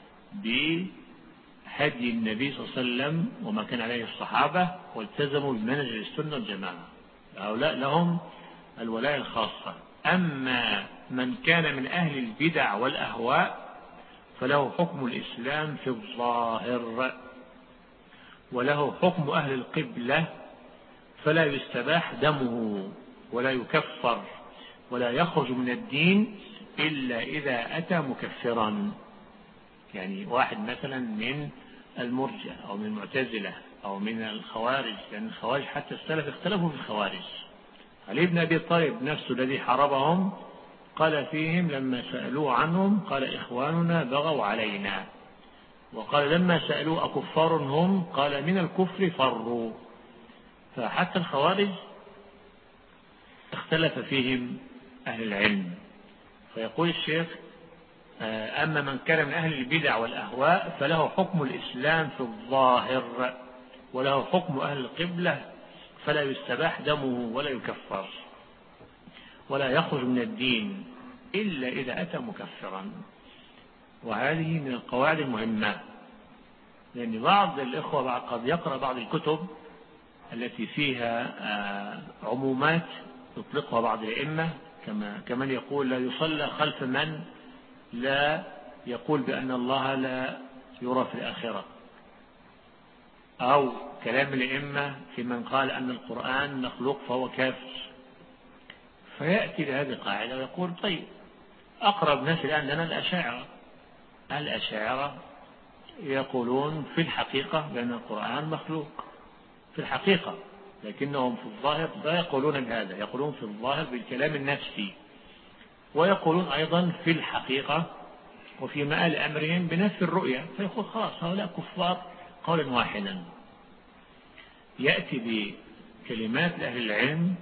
بهدي النبي صلى الله عليه وسلم وما كان عليه الصحابة والتزموا بمنهج السنة والجماعة، هؤلاء لهم الولاية الخاصة. أما من كان من أهل البدع والأهواء فله حكم الإسلام في الظاهر، وله حكم أهل القبلة، فلا يستباح دمه ولا يكفر ولا يخرج من الدين إلا إذا أتى مكفرا. يعني واحد مثلا من المرجئة أو من المعتزلة أو من الخوارج، لأن الخوارج حتى السلف اختلفوا في الخوارج. علي بن أبي طالب نفسه الذي حاربهم قال فيهم لما سألوه عنهم قال إخواننا بغوا علينا، وقال لما سألوه أكفار هم قال من الكفر فروا. فحتى الخوارج اختلف فيهم أهل العلم. فيقول الشيخ أما من كان من أهل البدع والأهواء فله حكم الإسلام في الظاهر، وله حكم أهل القبلة، فلا يستباح دمه ولا يكفر ولا يخرج من الدين إلا إذا أتى مكفرا. وهذه من القواعد المهمة، لأن بعض الإخوة قد يقرأ بعض الكتب التي فيها عمومات يطلقها بعض الأئمة، كمن يقول لا يصلى خلف من لا يقول بأن الله لا يرى في الآخرة، أو كلام الأئمة في من قال أن القرآن مخلوق فهو كافر. فيأتي بهذه القاعدة ويقول طيب أقرب ناس الآن لنا الأشاعرة يقولون في الحقيقة بأن القرآن مخلوق في الحقيقة، لكنهم في الظاهر لا يقولون بهذا، يقولون في الظاهر بالكلام النفسي، ويقولون أيضا في الحقيقة وفي مآل أمرهم بنفس الرؤية. فيقول خلاص هؤلاء كفار قولا واحدا. يأتي بكلمات أهل العلم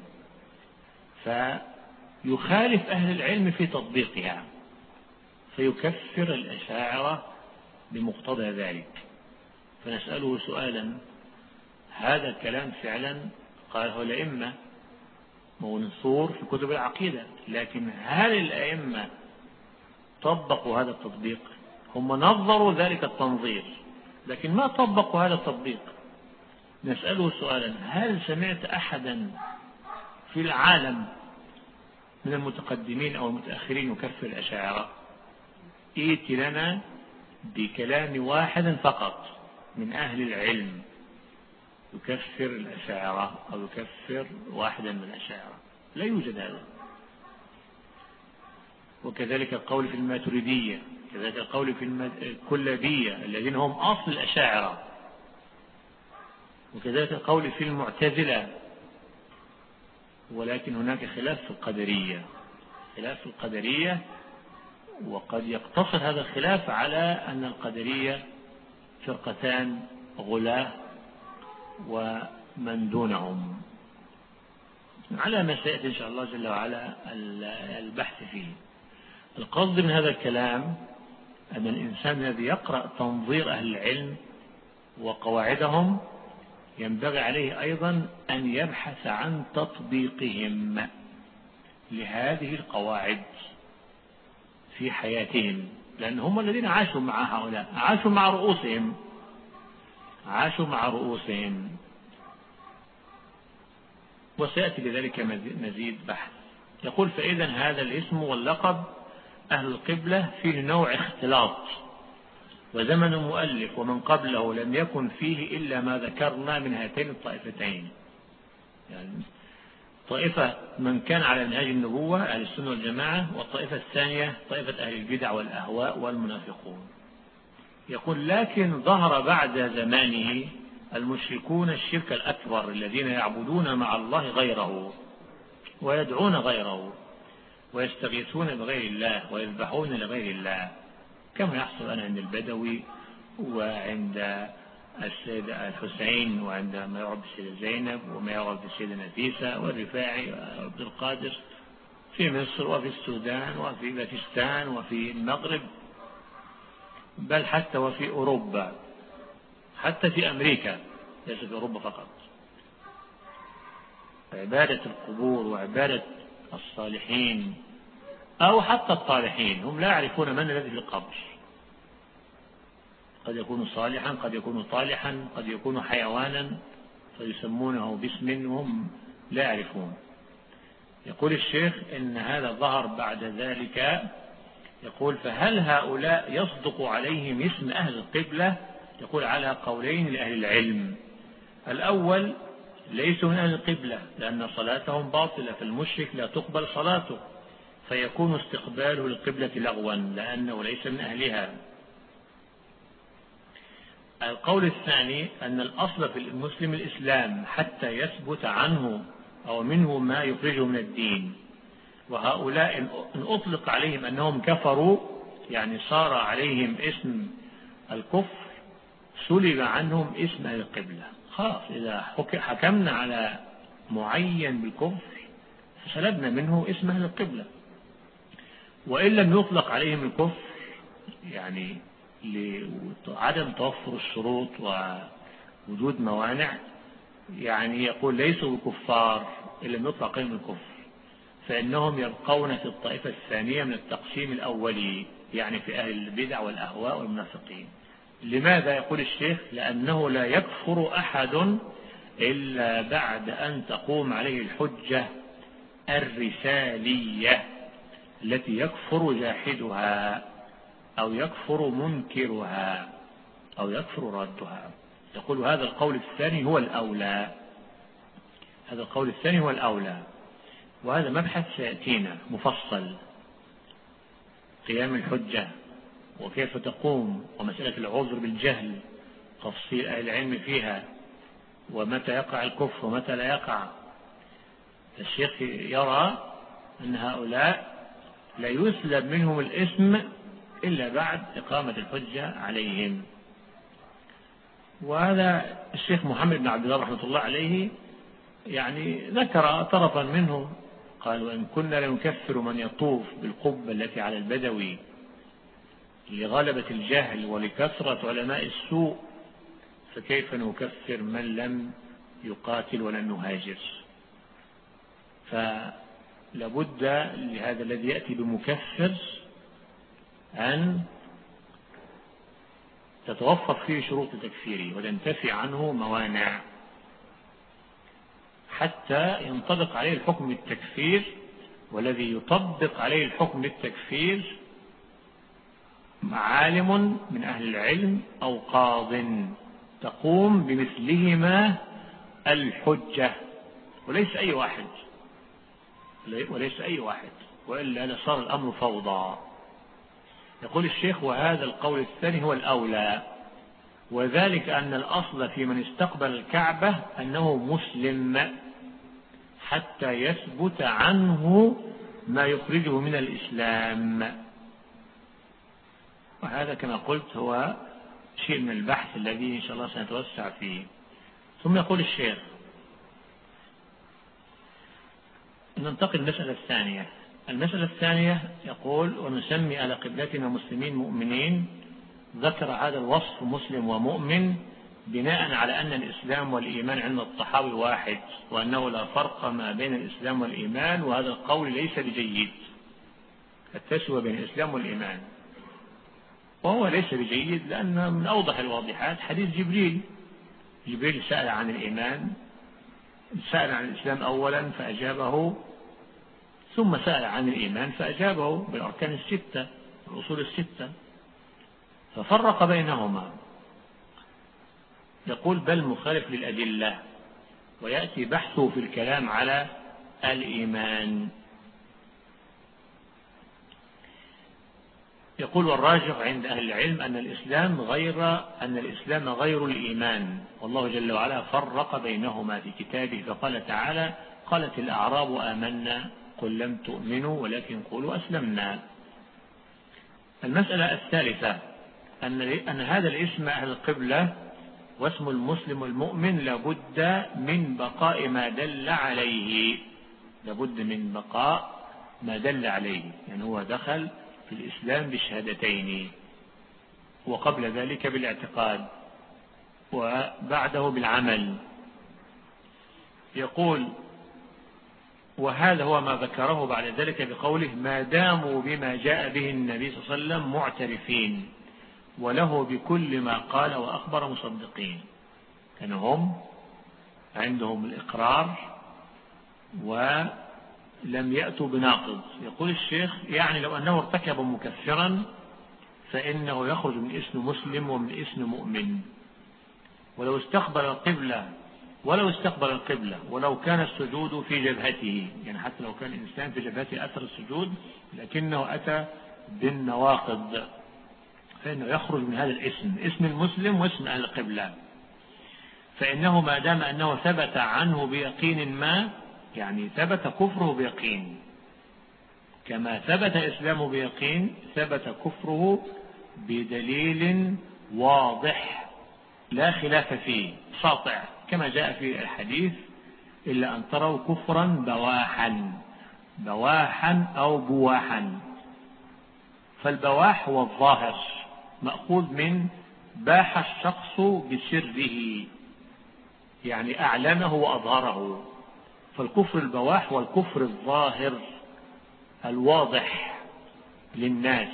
فيخالف أهل العلم في تطبيقها، فيكفر الأشاعرة بمقتضى ذلك. فنسأله سؤالا: هذا الكلام فعلا قاله الأئمة منصور في كتب العقيدة، لكن هل الأئمة طبقوا هذا التطبيق؟ هم نظروا ذلك التنظير لكن ما طبقوا هذا التطبيق. نسأله سؤالا: هل سمعت أحدا في العالم من المتقدمين أو المتأخرين يكفر الأشاعرة؟ ائت لنا بكلام واحد فقط من أهل العلم يكفر الأشاعرة أو يكفر واحدا من الأشاعرة. لا يوجد هذا. وكذلك القول في الماتريدية، كذلك القول في الكلابية الذين هم أصل الأشاعرة، وكذلك القول في المعتزلة. ولكن هناك خلاف في القدرية، خلاف في القدرية، وقد يقتصر هذا الخلاف على أن القدرية فرقتان غلاة ومن دونهم، على ما سيأتي إن شاء الله جل وعلا البحث فيه. القصد من هذا الكلام أن الإنسان الذي يقرأ تنظير أهل العلم وقواعدهم ينبغي عليه أيضا أن يبحث عن تطبيقهم لهذه القواعد في حياتهم، لأن هم الذين عاشوا مع هؤلاء، عاشوا مع رؤوسهم. وسيأتي لذلك مزيد بحث. يقول: فإذا هذا الاسم واللقب أهل القبلة فيه نوع اختلاط، وزمن المؤلف ومن قبله لم يكن فيه إلا ما ذكرنا من هاتين الطائفتين، يعني طائفة من كان على منهج النبوة أهل السنة والجماعة، والطائفة الثانية طائفة أهل البدع والأهواء والمنافقون. يقول: لكن ظهر بعد زمانه المشركون الشرك الأكبر الذين يعبدون مع الله غيره ويدعون غيره ويستغيثون بغير الله ويذبحون لغير الله، كما يحصل الآن عند البدوي وعند السيد الحسين، وعندما يعرف بالسيدة زينب، وما يعرف بالسيدة نفيسة والرفاعي وعبد القادر في مصر وفي السودان وفي باكستان وفي المغرب، بل حتى وفي أوروبا، حتى في أمريكا، ليس في أوروبا فقط. عبادة القبور وعبادة الصالحين أو حتى الطالحين، هم لا يعرفون من الذي في القبر، قد يكون صالحا، قد يكون طالحا، قد يكون حيوانا فيسمونه باسم وهم لا يعرفون. يقول الشيخ إن هذا ظهر بعد ذلك. يقول: فهل هؤلاء يصدق عليهم اسم أهل القبلة؟ يقول: على قولين لأهل العلم. الأول: ليسوا من أهل القبلة لأن صلاتهم باطلة، فالمشرك لا تقبل صلاته فيكون استقباله للقبلة لغوا لأنه ليس من أهلها. القول الثاني: أن الأصل في المسلم الإسلام حتى يثبت عنه أو منه ما يخرجه من الدين، وهؤلاء إن أطلق عليهم أنهم كفروا، يعني صار عليهم اسم الكفر، سلب عنهم اسم أهل القبلة. خلاص، إذا حكمنا على معين بالكفر فسلبنا منه اسم أهل القبلة. وإن لم يطلق عليهم الكفر، يعني لعدم توفر الشروط ووجود موانع، يعني يقول ليسوا بكفار إن لم يطلق عليهم الكفر، فإنهم يبقون في الطائفة الثانية من التقسيم الأولي، يعني في أهل البدع والأهواء والمنافقين. لماذا؟ يقول الشيخ: لأنه لا يكفر أحد إلا بعد أن تقوم عليه الحجة الرسالية التي يكفر جاحدها أو يكفر منكرها أو يكفر ردها. يقول: هذا القول الثاني هو الأولى، هذا القول الثاني هو الأولى. وهذا مبحث سيأتينا مفصل، قيام الحجة وكيف تقوم، ومسألة العذر بالجهل، تفصيل أهل العلم فيها، ومتى يقع الكفر ومتى لا يقع. الشيخ يرى أن هؤلاء لا يسلب منهم الاسم إلا بعد إقامة الحجة عليهم. وهذا الشيخ محمد بن عبد الله رحمة الله عليه يعني ذكر طرفا منه، قال: وإن كنا لنكفر من يطوف بالقبة التي على البدوي لغلبة الجهل ولكثرة علماء السوء، فكيف نكفر من لم يقاتل ولم يهاجر؟ فلابد لهذا الذي يأتي بمكفر أن تتوفر فيه شروط تكفيره وتنتفي عنه موانع حتى ينطبق عليه الحكم بالتكفير. والذي يطبق عليه الحكم بالتكفير عالم من أهل العلم أو قاض تقوم بمثلهما الحجة، وليس أي واحد، وإلا لصار الأمر فوضى. يقول الشيخ: وهذا القول الثاني هو الأولى، وذلك أن الأصل في من استقبل الكعبة أنه مسلم حتى يثبت عنه ما يخرجه من الإسلام. وهذا كما قلت هو شيء من البحث الذي إن شاء الله سنتوسع فيه. ثم يقول الشيخ: ننتقل للمسألة الثانية. المسألة الثانية يقول: ونسمي على قبلتنا مسلمين مؤمنين. ذكر هذا الوصف مسلم ومؤمن بناء على أن الإسلام والإيمان عند الطحاوي واحد، وأنه لا فرق ما بين الإسلام والإيمان، وهذا القول ليس بجيد، التسوية بين الإسلام والإيمان، وهو ليس بجيد لأن من أوضح الواضحات حديث جبريل سأل عن الإيمان، سأل عن الإسلام أولا فأجابه، ثم سأل عن الإيمان فأجابه بالأركان الستة الأصول الستة، ففرق بينهما. يقول: بل مخالف للأدلة، ويأتي بحثه في الكلام على الإيمان. يقول: والراجح عند أهل العلم أن الإسلام غير الإيمان، والله جل وعلا فرق بينهما في كتابه، فقال تعالى: قالت الأعراب آمنا قل لم تؤمنوا ولكن قولوا أسلمنا. المسألة الثالثة أن هذا الاسم أهل القبلة واسم المسلم المؤمن لابد من بقاء ما دل عليه، يعني هو دخل في الإسلام بالشهادتين، وقبل ذلك بالاعتقاد، وبعده بالعمل. يقول: وهذا هو ما ذكره بعد ذلك بقوله: ما داموا بما جاء به النبي صلى الله عليه وسلم معترفين وله بكل ما قال وأخبر مصدقين. كان هم عندهم الإقرار ولم يأتوا بناقض. يقول الشيخ: يعني لو أنه ارتكب مكفرا فإنه يخرج من اسم مسلم ومن اسم مؤمن، ولو استقبل القبلة ولو كان السجود في جبهته، يعني حتى لو كان الإنسان في جبهته أثر السجود لكنه أتى بالنواقض، فإنه يخرج من هذا الاسم، اسم المسلم واسم أهل القبلة. فإنه ما دام أنه ثبت عنه بيقين ما، يعني ثبت كفره بيقين، كما ثبت إسلامه بيقين ثبت كفره بدليل واضح لا خلاف فيه ساطع، كما جاء في الحديث: إلا أن تروا كفرا بواحا أو بواحا. فالبواح هو الظاهر، مأخوذ من باح الشخص بسره، يعني أعلنه وأظهره. فالكفر البواح هو الكفر الظاهر الواضح للناس.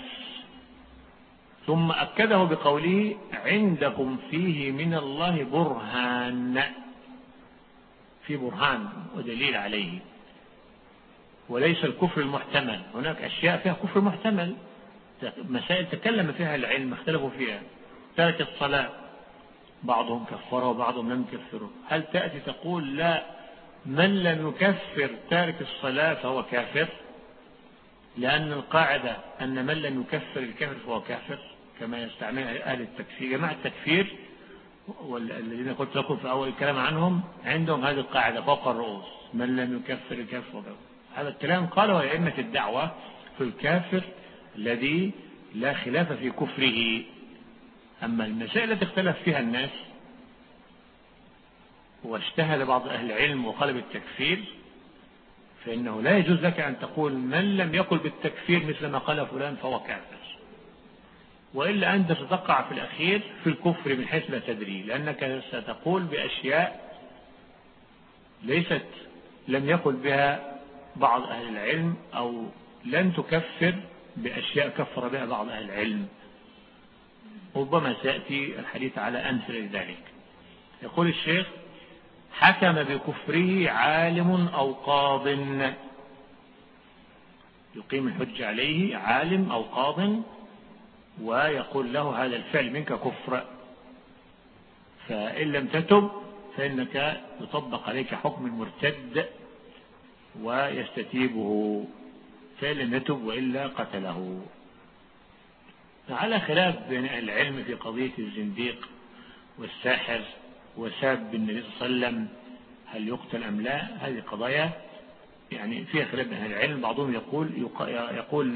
ثم أكده بقوله: عندكم فيه من الله برهان، في برهان ودليل عليه، وليس الكفر المحتمل. هناك أشياء فيها كفر محتمل، مسائل تكلم فيها العلم اختلفوا فيها. ترك الصلاة بعضهم كفره وبعضهم لم يكفره، هل تأتي تقول لا من لم يكفر تارك الصلاة فهو كافر؟ لأن القاعدة أن من لم يكفر الكافر فهو كافر، كما يستعملها أهل التكفير. جماعة التكفير والذين قلت لكم في أول الكلام عنهم عندهم هذه القاعدة فوق الرؤوس: من لم يكفر الكافر فهو كافر. هذا الكلام قاله أئمة الدعوة في الكافر الذي لا خلاف في كفره. أما المسائل التي اختلف فيها الناس واجتهد بعض أهل العلم وقال بالتكفير، فإنه لا يجوز لك أن تقول من لم يقل بالتكفير مثل ما قال فلان فهو كافر، وإلا أنت ستقع في الأخير في الكفر من حيث لا تدري، لأنك ستقول بأشياء لم يقل بها بعض أهل العلم، أو لن تكفر بأشياء كفر بها بعض أهل العلم. ربما سيأتي الحديث على أمثلة ذلك. يقول الشيخ: حكم بكفره عالم أو قاض، يقيم الحج عليه عالم أو قاض ويقول له هذا الفعل منك كفر، فإن لم تتب فإنك يطبق عليك حكم المرتد ويستتيبه، فإن لم يتب وإلا قتله. على خلاف بين أهل العلم في قضية الزنديق والساحر وساب النبي صلى الله عليه وسلم هل يقتل أم لا. هذه قضايا يعني فيها خلاف بين أهل العلم. بعضهم يقول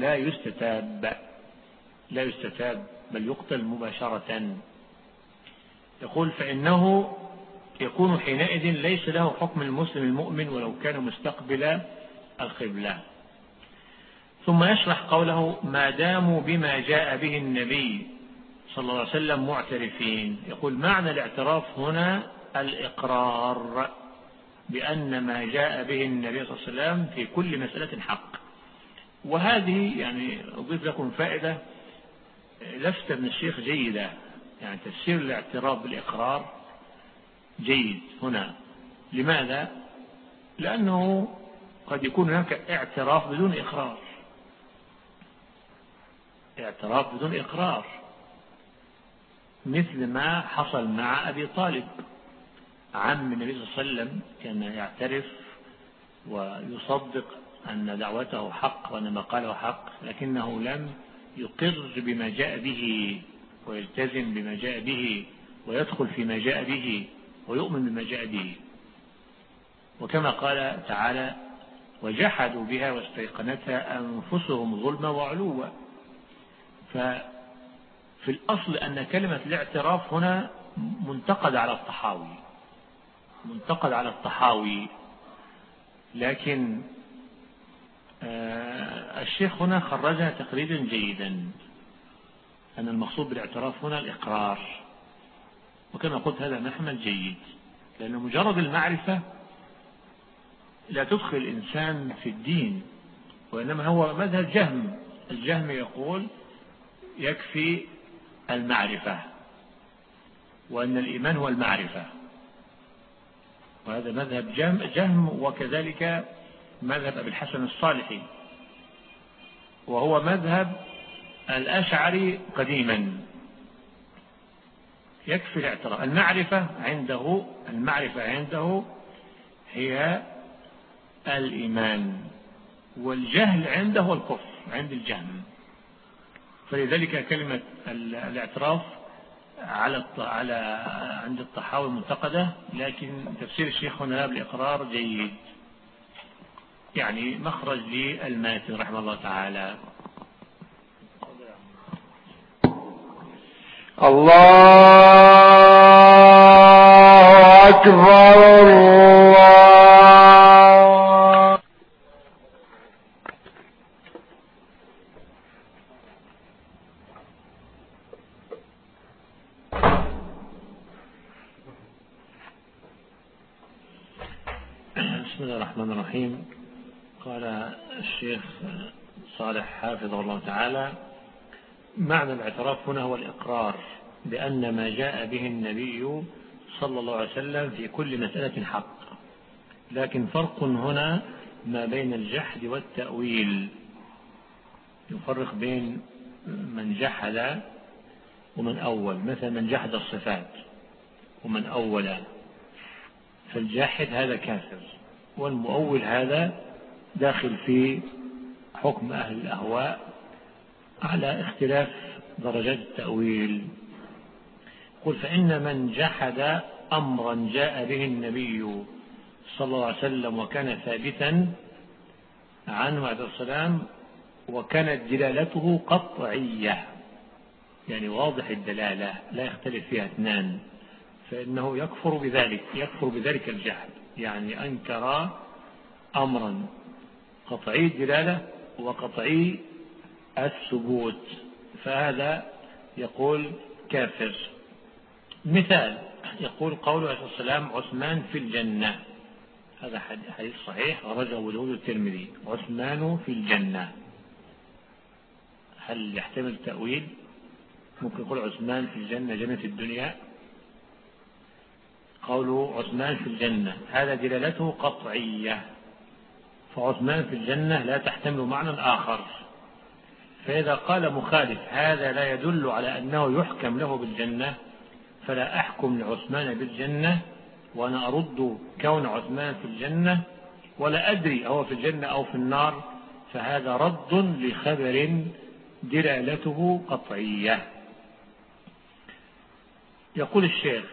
لا يستتاب بل يقتل مباشرة. يقول: فإنه يكون حينئذ ليس له حكم المسلم المؤمن ولو كان مستقبل القبلة. ثم يشرح قوله: ما داموا بما جاء به النبي صلى الله عليه وسلم معترفين. يقول: معنى الاعتراف هنا الإقرار بأن ما جاء به النبي صلى الله عليه وسلم في كل مسألة حق. وهذه يعني أضيف لكم فائدة لفتة من الشيخ جيدة، يعني تفسير الاعتراف بالإقرار جيد هنا. لماذا؟ لأنه قد يكون هناك اعتراف بدون إقرار، اعتراف بدون إقرار، مثل ما حصل مع أبي طالب عم النبي صلى الله عليه وسلم، كان يعترف ويصدق أن دعوته حق وأن ما قاله حق، لكنه لم يقر بما جاء به ويلتزم بما جاء به ويدخل فيما جاء به ويؤمن بما جاء به. وكما قال تعالى: وجحدوا بها واستيقنتها أنفسهم ظلما وعلوا. ففي الأصل أن كلمة الاعتراف هنا منتقد على الطحاوي، لكن الشيخ هنا خرجها تخريجا جيدا، أن المقصود بالاعتراف هنا الإقرار. وكما قلت هذا محمل جيد، لأن مجرد المعرفة لا تدخل الإنسان في الدين، وإنما هو مذهب الجهم يقول يكفي المعرفة، وأن الإيمان هو المعرفة، وهذا مذهب جهم. وكذلك مذهب أبي الحسن الصالحي، وهو مذهب الأشعري قديما. يكفي الاعتراف. المعرفة عنده هي الإيمان، والجهل عنده الكفر عند الجهم. فلذلك كلمة الاعتراف عند الطحاوي منتقدة، لكن تفسير الشيخ هنا بالإقرار جيد، يعني مخرج للماتن رحمه الله تعالى. الله أكبر الله. بسم الله الرحمن الرحيم. قال الشيخ صالح حافظه الله تعالى: معنى الاعتراف هنا هو الإقرار بأن ما جاء به النبي صلى الله عليه وسلم في كل مسألة حق، لكن فرق هنا ما بين الجحد والتأويل. يفرق بين من جحد ومن أول، مثلا من جحد الصفات ومن أول، فالجاحد هذا كافر، والمؤول هذا داخل في حكم أهل الأهواء على اختلاف درجات التأويل. قل: فإن من جحد أمرا جاء به النبي صلى الله عليه وسلم وكان ثابتا عنه عليه السلام، وكانت دلالته قطعية، يعني واضح الدلالة لا يختلف فيها اثنان، فإنه يكفر بذلك الجحد، يعني أنكر أمرا قطعي الدلالة وقطعي الثبوت، فهذا يقول كافر. مثال يقول قوله عليه الصلاة والسلام عثمان في الجنة، هذا حديث صحيح أخرجه أبو داود الترمذي، عثمان في الجنة. هل يحتمل تأويل؟ ممكن يقول عثمان في الجنة جنة الدنيا. قوله عثمان في الجنة هذا دلالته قطعية، فعثمان في الجنة لا تحتمل معنى آخر. فإذا قال مخالف هذا لا يدل على أنه يحكم له بالجنة، فلا أحكم لعثمان بالجنة وأنا أرد كون عثمان في الجنة ولا أدري هو في الجنة أو في النار، فهذا رد لخبر دلالته قطعية. يقول الشيخ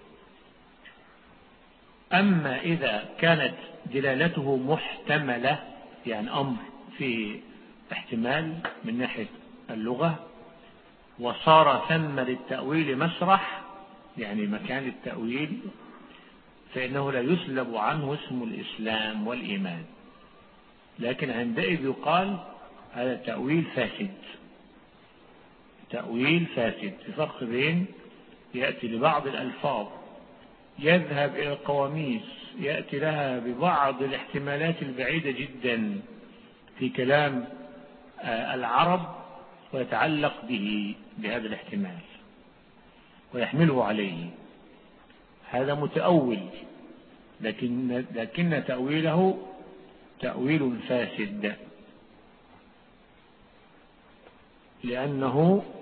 أما إذا كانت دلالته محتملة، يعني أمر فيه احتمال من ناحية اللغة، وصار ثم للتأويل مسرح، يعني مكان التأويل، فإنه لا يسلب عنه اسم الإسلام والإيمان، لكن عندئذ يقال هذا تأويل فاسد. تأويل فاسد. في فرق بين يأتي لبعض الألفاظ يذهب إلى القواميس يأتي لها ببعض الاحتمالات البعيدة جدا في كلام العرب ويتعلق به بهذا الاحتمال ويحمله عليه، هذا متأول، لكن تأويله تأويل فاسد، لأنه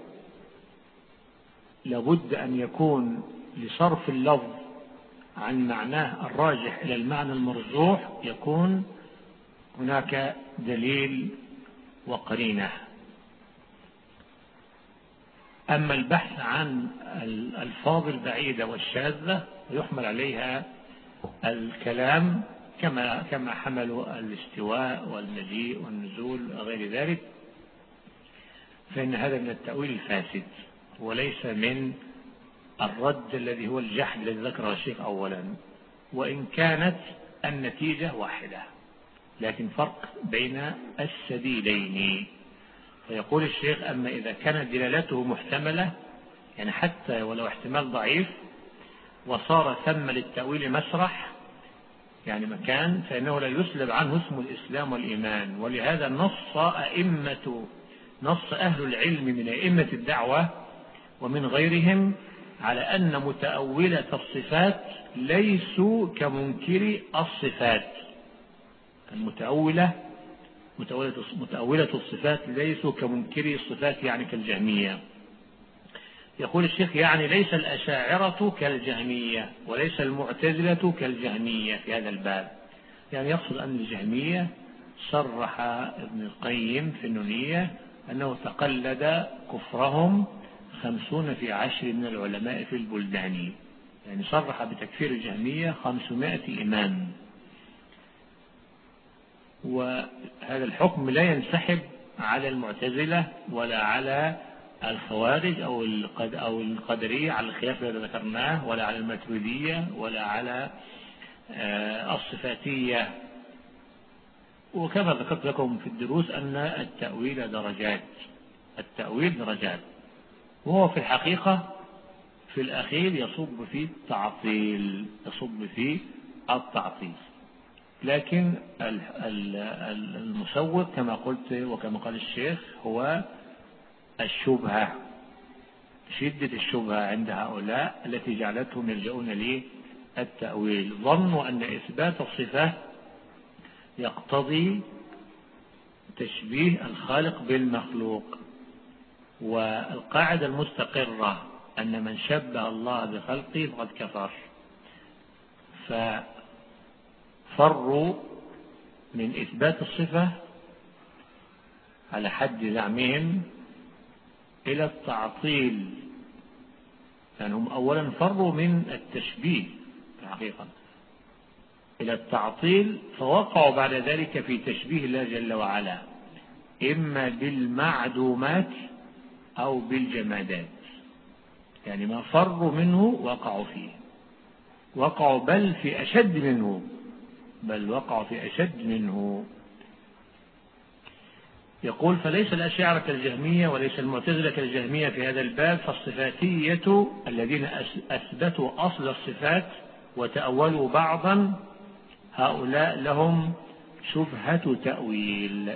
لابد أن يكون لصرف اللفظ عن معناه الراجح إلى المعنى المرجوح يكون هناك دليل وقرينة. أما البحث عن الألفاظ البعيدة والشاذة يحمل عليها الكلام كما حملوا الاستواء والمجيء والنزول وغير ذلك، فإن هذا من التأويل الفاسد وليس من الرد الذي هو الجحد الذي ذكره الشيخ أولا، وإن كانت النتيجة واحدة، لكن فرق بين السبيلين. فيقول الشيخ أما إذا كانت دلالته محتملة، يعني حتى ولو احتمال ضعيف، وصار ثم للتأويل مسرح، يعني مكان، فإنه لا يسلب عنه اسم الإسلام والإيمان. ولهذا نص أهل العلم من أئمة الدعوة ومن غيرهم على أن متأولة الصفات ليسوا كمنكري الصفات. متأولة الصفات ليسوا كمنكري الصفات، يعني كالجهمية. يقول الشيخ يعني ليس الأشاعرة كالجهمية وليس المعتزلة كالجهمية في هذا الباب، يعني يقصد أن الجهمية صرح ابن القيم في النونية أنه تقلد كفرهم 50 في 10 من العلماء في البلدان، يعني صرح بتكفير الجهمية 500 إمام. وهذا الحكم لا ينسحب على المعتزلة ولا على الخوارج أو القدرية على الخلاف الذي ذكرناه، ولا على الماتريدية ولا على الصفاتية. وكما ذكرت لكم في الدروس أن التأويل درجات، وهو في الحقيقة في الأخير يصب في التعطيل، لكن المسوغ كما قلت وكما قال الشيخ هو الشبهة، شدة الشبهة عند هؤلاء التي جعلتهم يلجؤون للتأويل. ظنوا أن إثبات الصفة يقتضي تشبيه الخالق بالمخلوق، والقاعدة المستقرة أن من شبه الله بخلقه فقد كفر، ففروا من إثبات الصفة على حد زعمهم إلى التعطيل. يعني هم أولا فروا من التشبيه في الحقيقة إلى التعطيل، فوقعوا بعد ذلك في تشبيه الله جل وعلا إما بالمعدومات أو بالجمادات، يعني ما فروا منه وقعوا فيه، وقعوا بل في أشد منه. يقول فليس الأشاعرة كالجهمية وليس المعتزلة كالجهمية في هذا الباب، فالصفاتية الذين أثبتوا أصل الصفات وتأولوا بعضا هؤلاء لهم شبهة تأويل.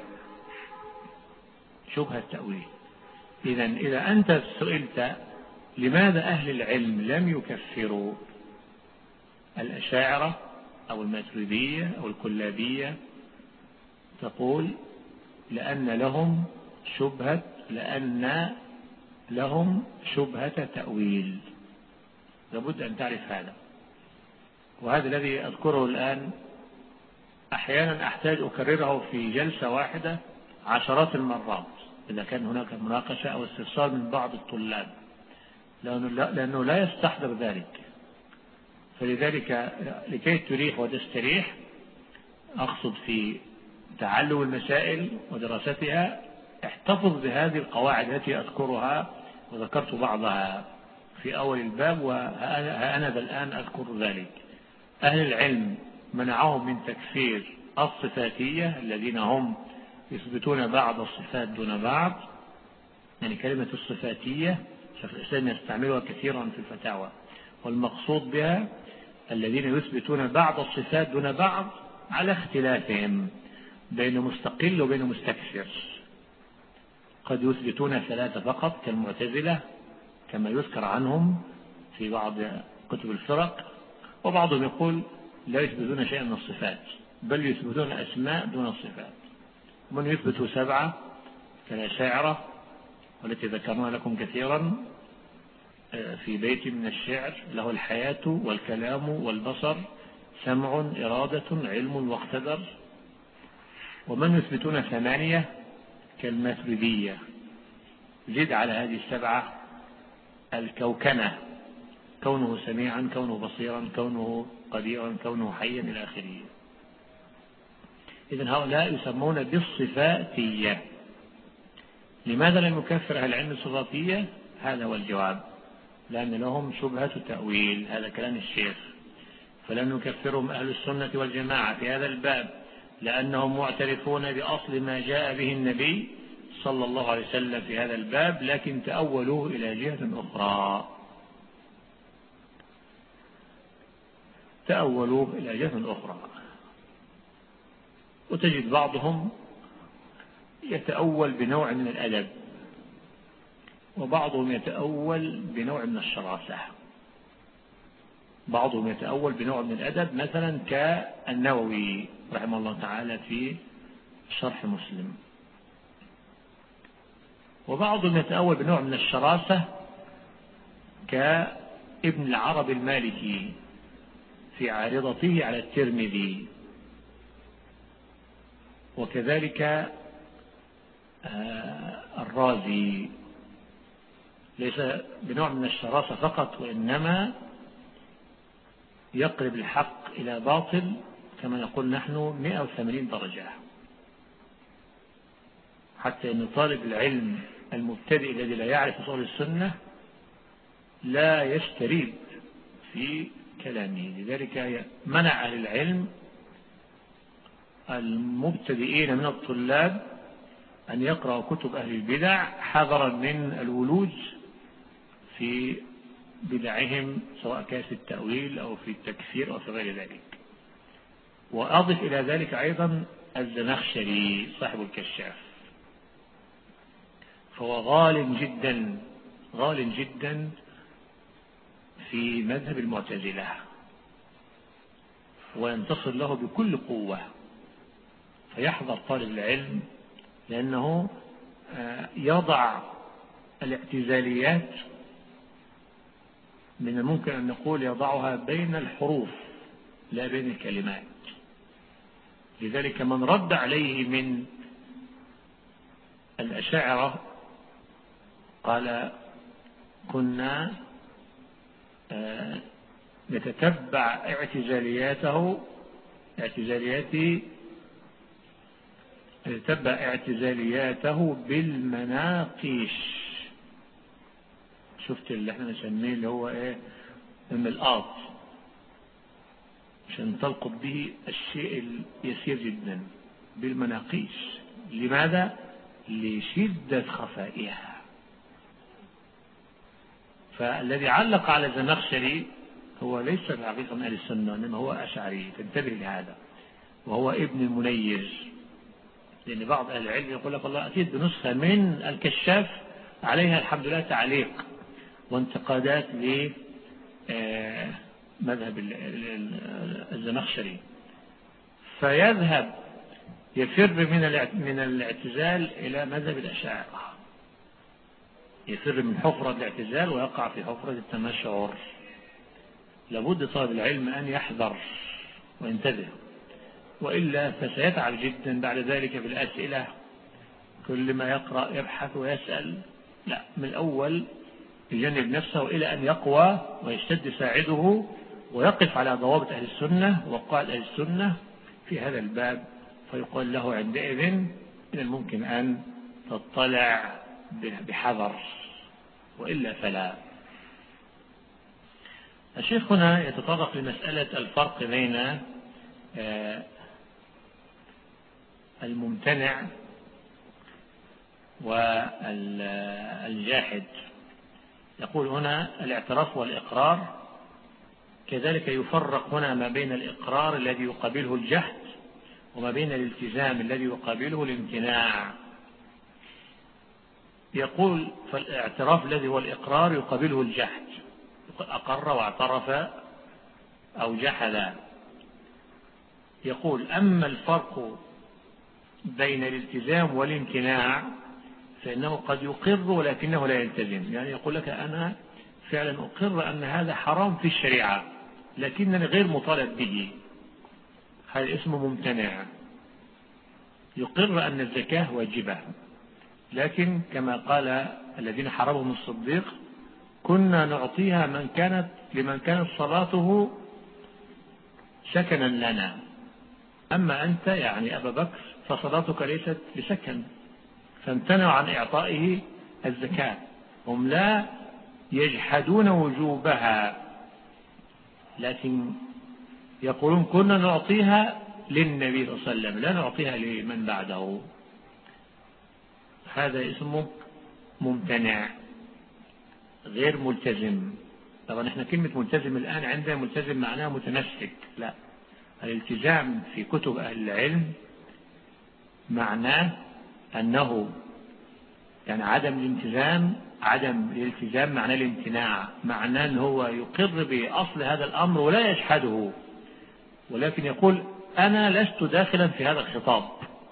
شبهة تأويل. إذا أنت سئلت لماذا أهل العلم لم يكفروا الأشاعرة أو الماتريدية أو الكلابية، تقول لأن لهم شبهة تأويل. لابد أن تعرف هذا، وهذا الذي أذكره الآن أحيانا أحتاج أكرره في جلسة واحدة عشرات المرات إذا كان هناك مناقشة أو استفسار من بعض الطلاب، لأنه لا يستحضر ذلك. فلذلك لكي تريح وتستريح أقصد في تعلم المسائل ودراستها احتفظ بهذه القواعد التي أذكرها، وذكرت بعضها في أول الباب وأنا الآن أذكر ذلك. أهل العلم منعهم من تكفير الصفاتية الذين هم يثبتون بعض الصفات دون بعض، يعني كلمة الصفاتية شيخ الإسلام يستعملها كثيرا في الفتاوى، والمقصود بها الذين يثبتون بعض الصفات دون بعض على اختلافهم بين مستقل وبين مستكثر. قد يثبتون ثلاثة فقط كالمعتزلة كما يذكر عنهم في بعض كتب الفرق، وبعضهم يقول لا يثبتون شيئا من الصفات بل يثبتون أسماء دون الصفات. ومن يثبت 7 كالأشاعرة والتي ذكرناها لكم كثيرا في بيت من الشعر: له الحياة والكلام والبصر، سمع إرادة علم واقتدر. ومن يثبتون 8 كالماتريدية. زد على هذه 7 الكوكنة: كونه سميعا، كونه بصيرا، كونه قديرا، كونه حيا إلى آخره. إذن هؤلاء يسمون بالصفاتية. لماذا لم يكفر أهل العلم الصفاتية؟ هذا هو الجواب: لأن لهم شبهة تأويل. هذا كلام الشيخ. فلم يكفرهم أهل السنة والجماعة في هذا الباب لأنهم معترفون بأصل ما جاء به النبي صلى الله عليه وسلم في هذا الباب، لكن تأولوه إلى جهة أخرى. وتجد بعضهم يتأول بنوع من الأدب، وبعضهم يتأول بنوع من الشراسة. بعضهم يتأول بنوع من الأدب مثلا كالنووي رحمه الله تعالى في شرح مسلم، وبعضهم يتأول بنوع من الشراسة كابن العربي المالكي في عارضته على الترمذي، وكذلك الرازي. ليس بنوع من الشراسة فقط، وإنما يقرب الحق إلى باطل كما نقول نحن 180 درجة، حتى أن طالب العلم المبتدئ الذي لا يعرف أصول السنة لا يستريب في كلامه. لذلك منع أهل العلم المبتدئين من الطلاب أن يقرأوا كتب أهل البدع حذرا من الولوج في بدعهم، سواء كان في التأويل أو في التكفير أو في غير ذلك. وأضف إلى ذلك أيضا الزمخشري صاحب الكشاف، فهو غال جدا في مذهب المعتزلة، وينتصر له بكل قوة. فيحذر طالب العلم، لأنه يضع الاعتزاليات من الممكن أن نقول يضعها بين الحروف لا بين الكلمات. لذلك من رد عليه من الأشاعرة قال: كنا نتتبع اعتزالياته بالمناقيش. شفت اللي احنا نسميه اللي هو ايه؟ الملقاط، عشان تلقط به الشيء اليسير جدا بالمناقيش. لماذا؟ لشدة خفائها. فالذي علق على الزمخشري هو ليس في حقيقة من أهل السنة، إنما هو أشعري، تنتبه لهذا، وهو ابن المنير. لأن بعض أهل العلم يقول لك والله أتيت بنسخة من الكشاف عليها الحمد لله تعليق وانتقادات لمذهب الزمخشري، فيذهب يفر من الاعتزال إلى مذهب الأشاعرة، يفر من حفرة الاعتزال ويقع في حفرة التمشعر. لابد طالب العلم أن يحذر وينتبه، وإلا فسيتعب جدا بعد ذلك بالأسئلة، كل ما يقرأ يبحث ويسأل. لا، من الأول يجنب نفسه إلى أن يقوى ويشتد ساعده ويقف على ضوابط أهل السنة وقواعد أهل السنة في هذا الباب، فيقول له عندئذ من الممكن أن تطلع بحذر، وإلا فلا. الشيخ هنا يتطرق لمسألة الفرق بين الممتنع والجاحد. يقول هنا الاعتراف والإقرار، كذلك يفرق هنا ما بين الإقرار الذي يقابله الجحد وما بين الالتزام الذي يقابله الامتناع. يقول فالاعتراف الذي هو الإقرار يقابله الجحد، أقر واعترف أو جحد. يقول أما الفرق بين الالتزام والامتناع فإنه قد يقر ولكنه لا يلتزم. يعني يقول لك أنا فعلا أقر أن هذا حرام في الشريعة لكنني غير مطالب به، هذا اسمه ممتنع. يقر أن الزكاة واجبة، لكن كما قال الذين حرمهم الصديق كنا نعطيها لمن كانت صلاته سكنا لنا، أما أنت يعني أبا بكر فصلاتك ليست بسكن، فامتنعوا عن إعطائه الزكاة. هم لا يجحدون وجوبها، لكن يقولون كنا نعطيها للنبي صلى الله عليه وسلم لا نعطيها لمن بعده. هذا اسمه ممتنع غير ملتزم. طبعا احنا كلمة ملتزم الآن عندنا ملتزم معناه متمسك، لا، الالتزام في كتب أهل العلم معناه أنه يعني عدم الالتزام معناه الامتناع، معناه أنه هو يقر بأصل هذا الأمر ولا يجحده، ولكن يقول أنا لست داخلا في هذا الخطاب،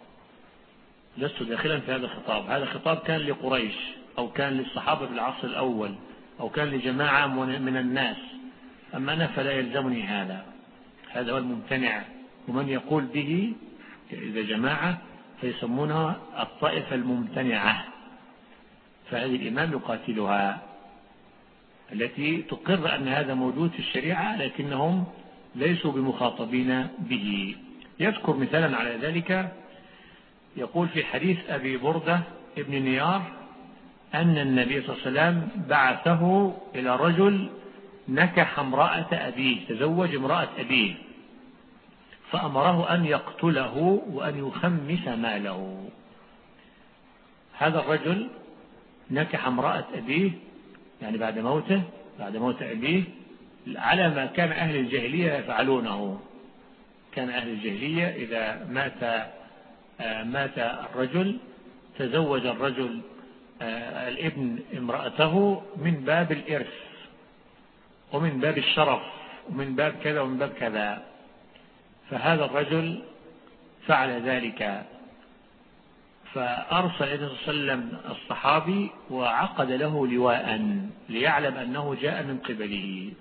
هذا خطاب كان لقريش أو كان للصحابة في العصر الأول أو كان لجماعة من الناس، أما أنا فلا يلزمني هذا هو الممتنع. ومن يقول به إذا جماعة فيسمونها الطائفة الممتنعة، فهذه الإمام يقاتلها التي تقر أن هذا موجود في الشريعة لكنهم ليسوا بمخاطبين به. يذكر مثالا على ذلك، يقول في حديث أبي بردة ابن نيار أن النبي صلى الله عليه وسلم بعثه إلى رجل نكح امرأة أبيه، تزوج امرأة أبيه، فأمره أن يقتله وأن يخمس ماله. هذا الرجل نكح امرأة أبيه يعني بعد موت أبيه على ما كان أهل الجاهلية يفعلونه. كان أهل الجاهلية إذا مات الرجل تزوج الرجل الابن امرأته من باب الإرث ومن باب الشرف ومن باب كذا ومن باب كذا. فهذا الرجل فعل ذلك، فأرسل النبي صلى الله عليه وسلم الصحابي وعقد له لواء ليعلم أنه جاء من قبله.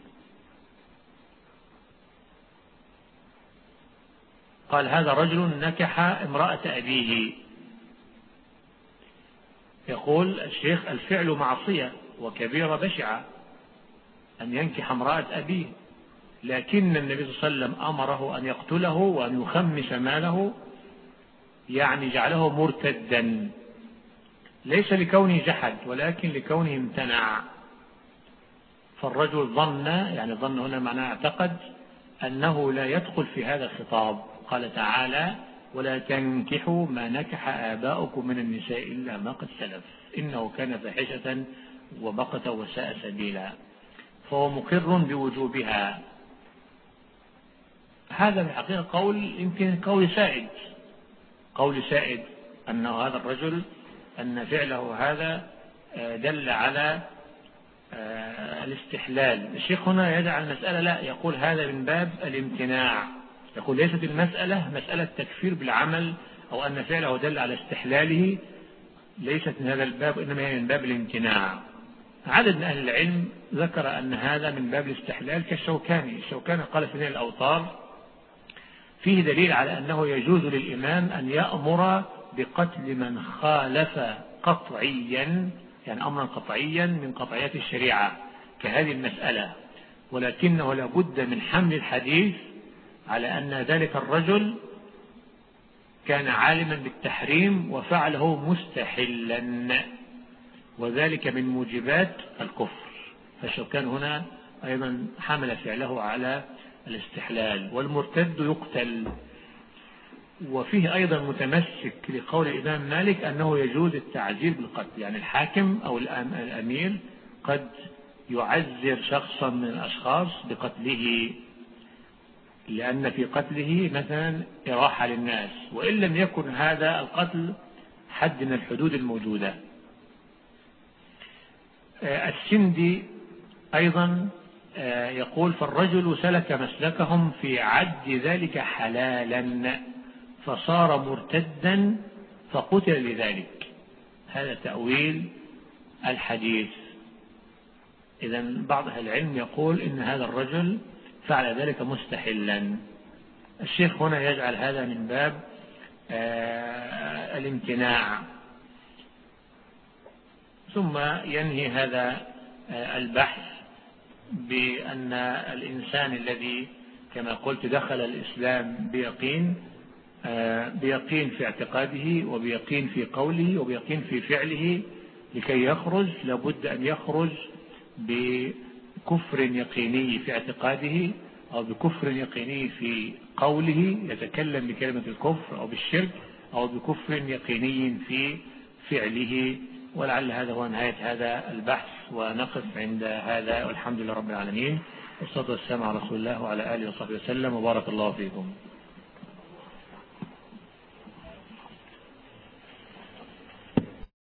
قال هذا رجل نكح امرأة أبيه. يقول الشيخ الفعل معصية وكبيرة بشعة أن ينكح امرأة أبيه، لكن النبي صلى الله عليه وسلم أمره أن يقتله وأن يخمس ماله، يعني جعله مرتدا، ليس لكونه جحد ولكن لكونه امتنع. فالرجل ظن هنا معناه اعتقد أنه لا يدخل في هذا الخطاب. قال تعالى ولا تنكحوا ما نكح آباؤكم من النساء إلا ما قد سلف إنه كان فاحشة ومقتا وساء سبيلا. فهو مقر بوجوبها. هذا في الحقيقة قول يمكن قول سائد أنه هذا الرجل أن فعله هذا دل على الاستحلال. الشيخ هنا يجعل المسألة لا، يقول هذا من باب الامتناع، يقول ليست المسألة مسألة تكفير بالعمل أو أن فعله دل على استحلاله، ليست من هذا الباب، إنما هي من باب الامتناع. عدد من أهل العلم ذكر أن هذا من باب الاستحلال كالشوكاني قال في نيل الأوطار فيه دليل على أنه يجوز للإمام أن يأمر بقتل من خالف قطعيا، يعني أمرا قطعيا من قطعيات الشريعة كهذه المسألة، ولكنه لابد من حمل الحديث على أن ذلك الرجل كان عالما بالتحريم وفعله مستحلا، وذلك من موجبات الكفر. فالشوكان هنا أيضا حمل فعله على الاستحلال. والمرتد يقتل. وفيه أيضا متمسك لقول الإمام مالك أنه يجوز التعزير بالقتل، يعني الحاكم أو الأمير قد يعزر شخصا من الأشخاص بقتله، لأن في قتله مثلا إراحة للناس، وإن لم يكن هذا القتل حد من الحدود الموجودة. السندي أيضا يقول فالرجل سلك مسلكهم في عد ذلك حلالا فصار مرتدا فقتل لذلك. هذا تأويل الحديث. إذن بعض أهل العلم يقول إن هذا الرجل فعل ذلك مستحلا. الشيخ هنا يجعل هذا من باب الامتناع. ثم ينهي هذا البحث بأن الإنسان الذي كما قلت دخل الإسلام بيقين في اعتقاده وبيقين في قوله وبيقين في فعله، لكي يخرج لابد أن يخرج بكفر يقيني في اعتقاده أو بكفر يقيني في قوله، يتكلم بكلمة الكفر أو بالشرك، أو بكفر يقيني في فعله. ولعل هذا هو نهاية هذا البحث، ونقف عند هذا، والحمد لله رب العالمين، والصلاة والسلام على رسول الله وعلى آله وصحبه وسلم، وبارك الله فيكم.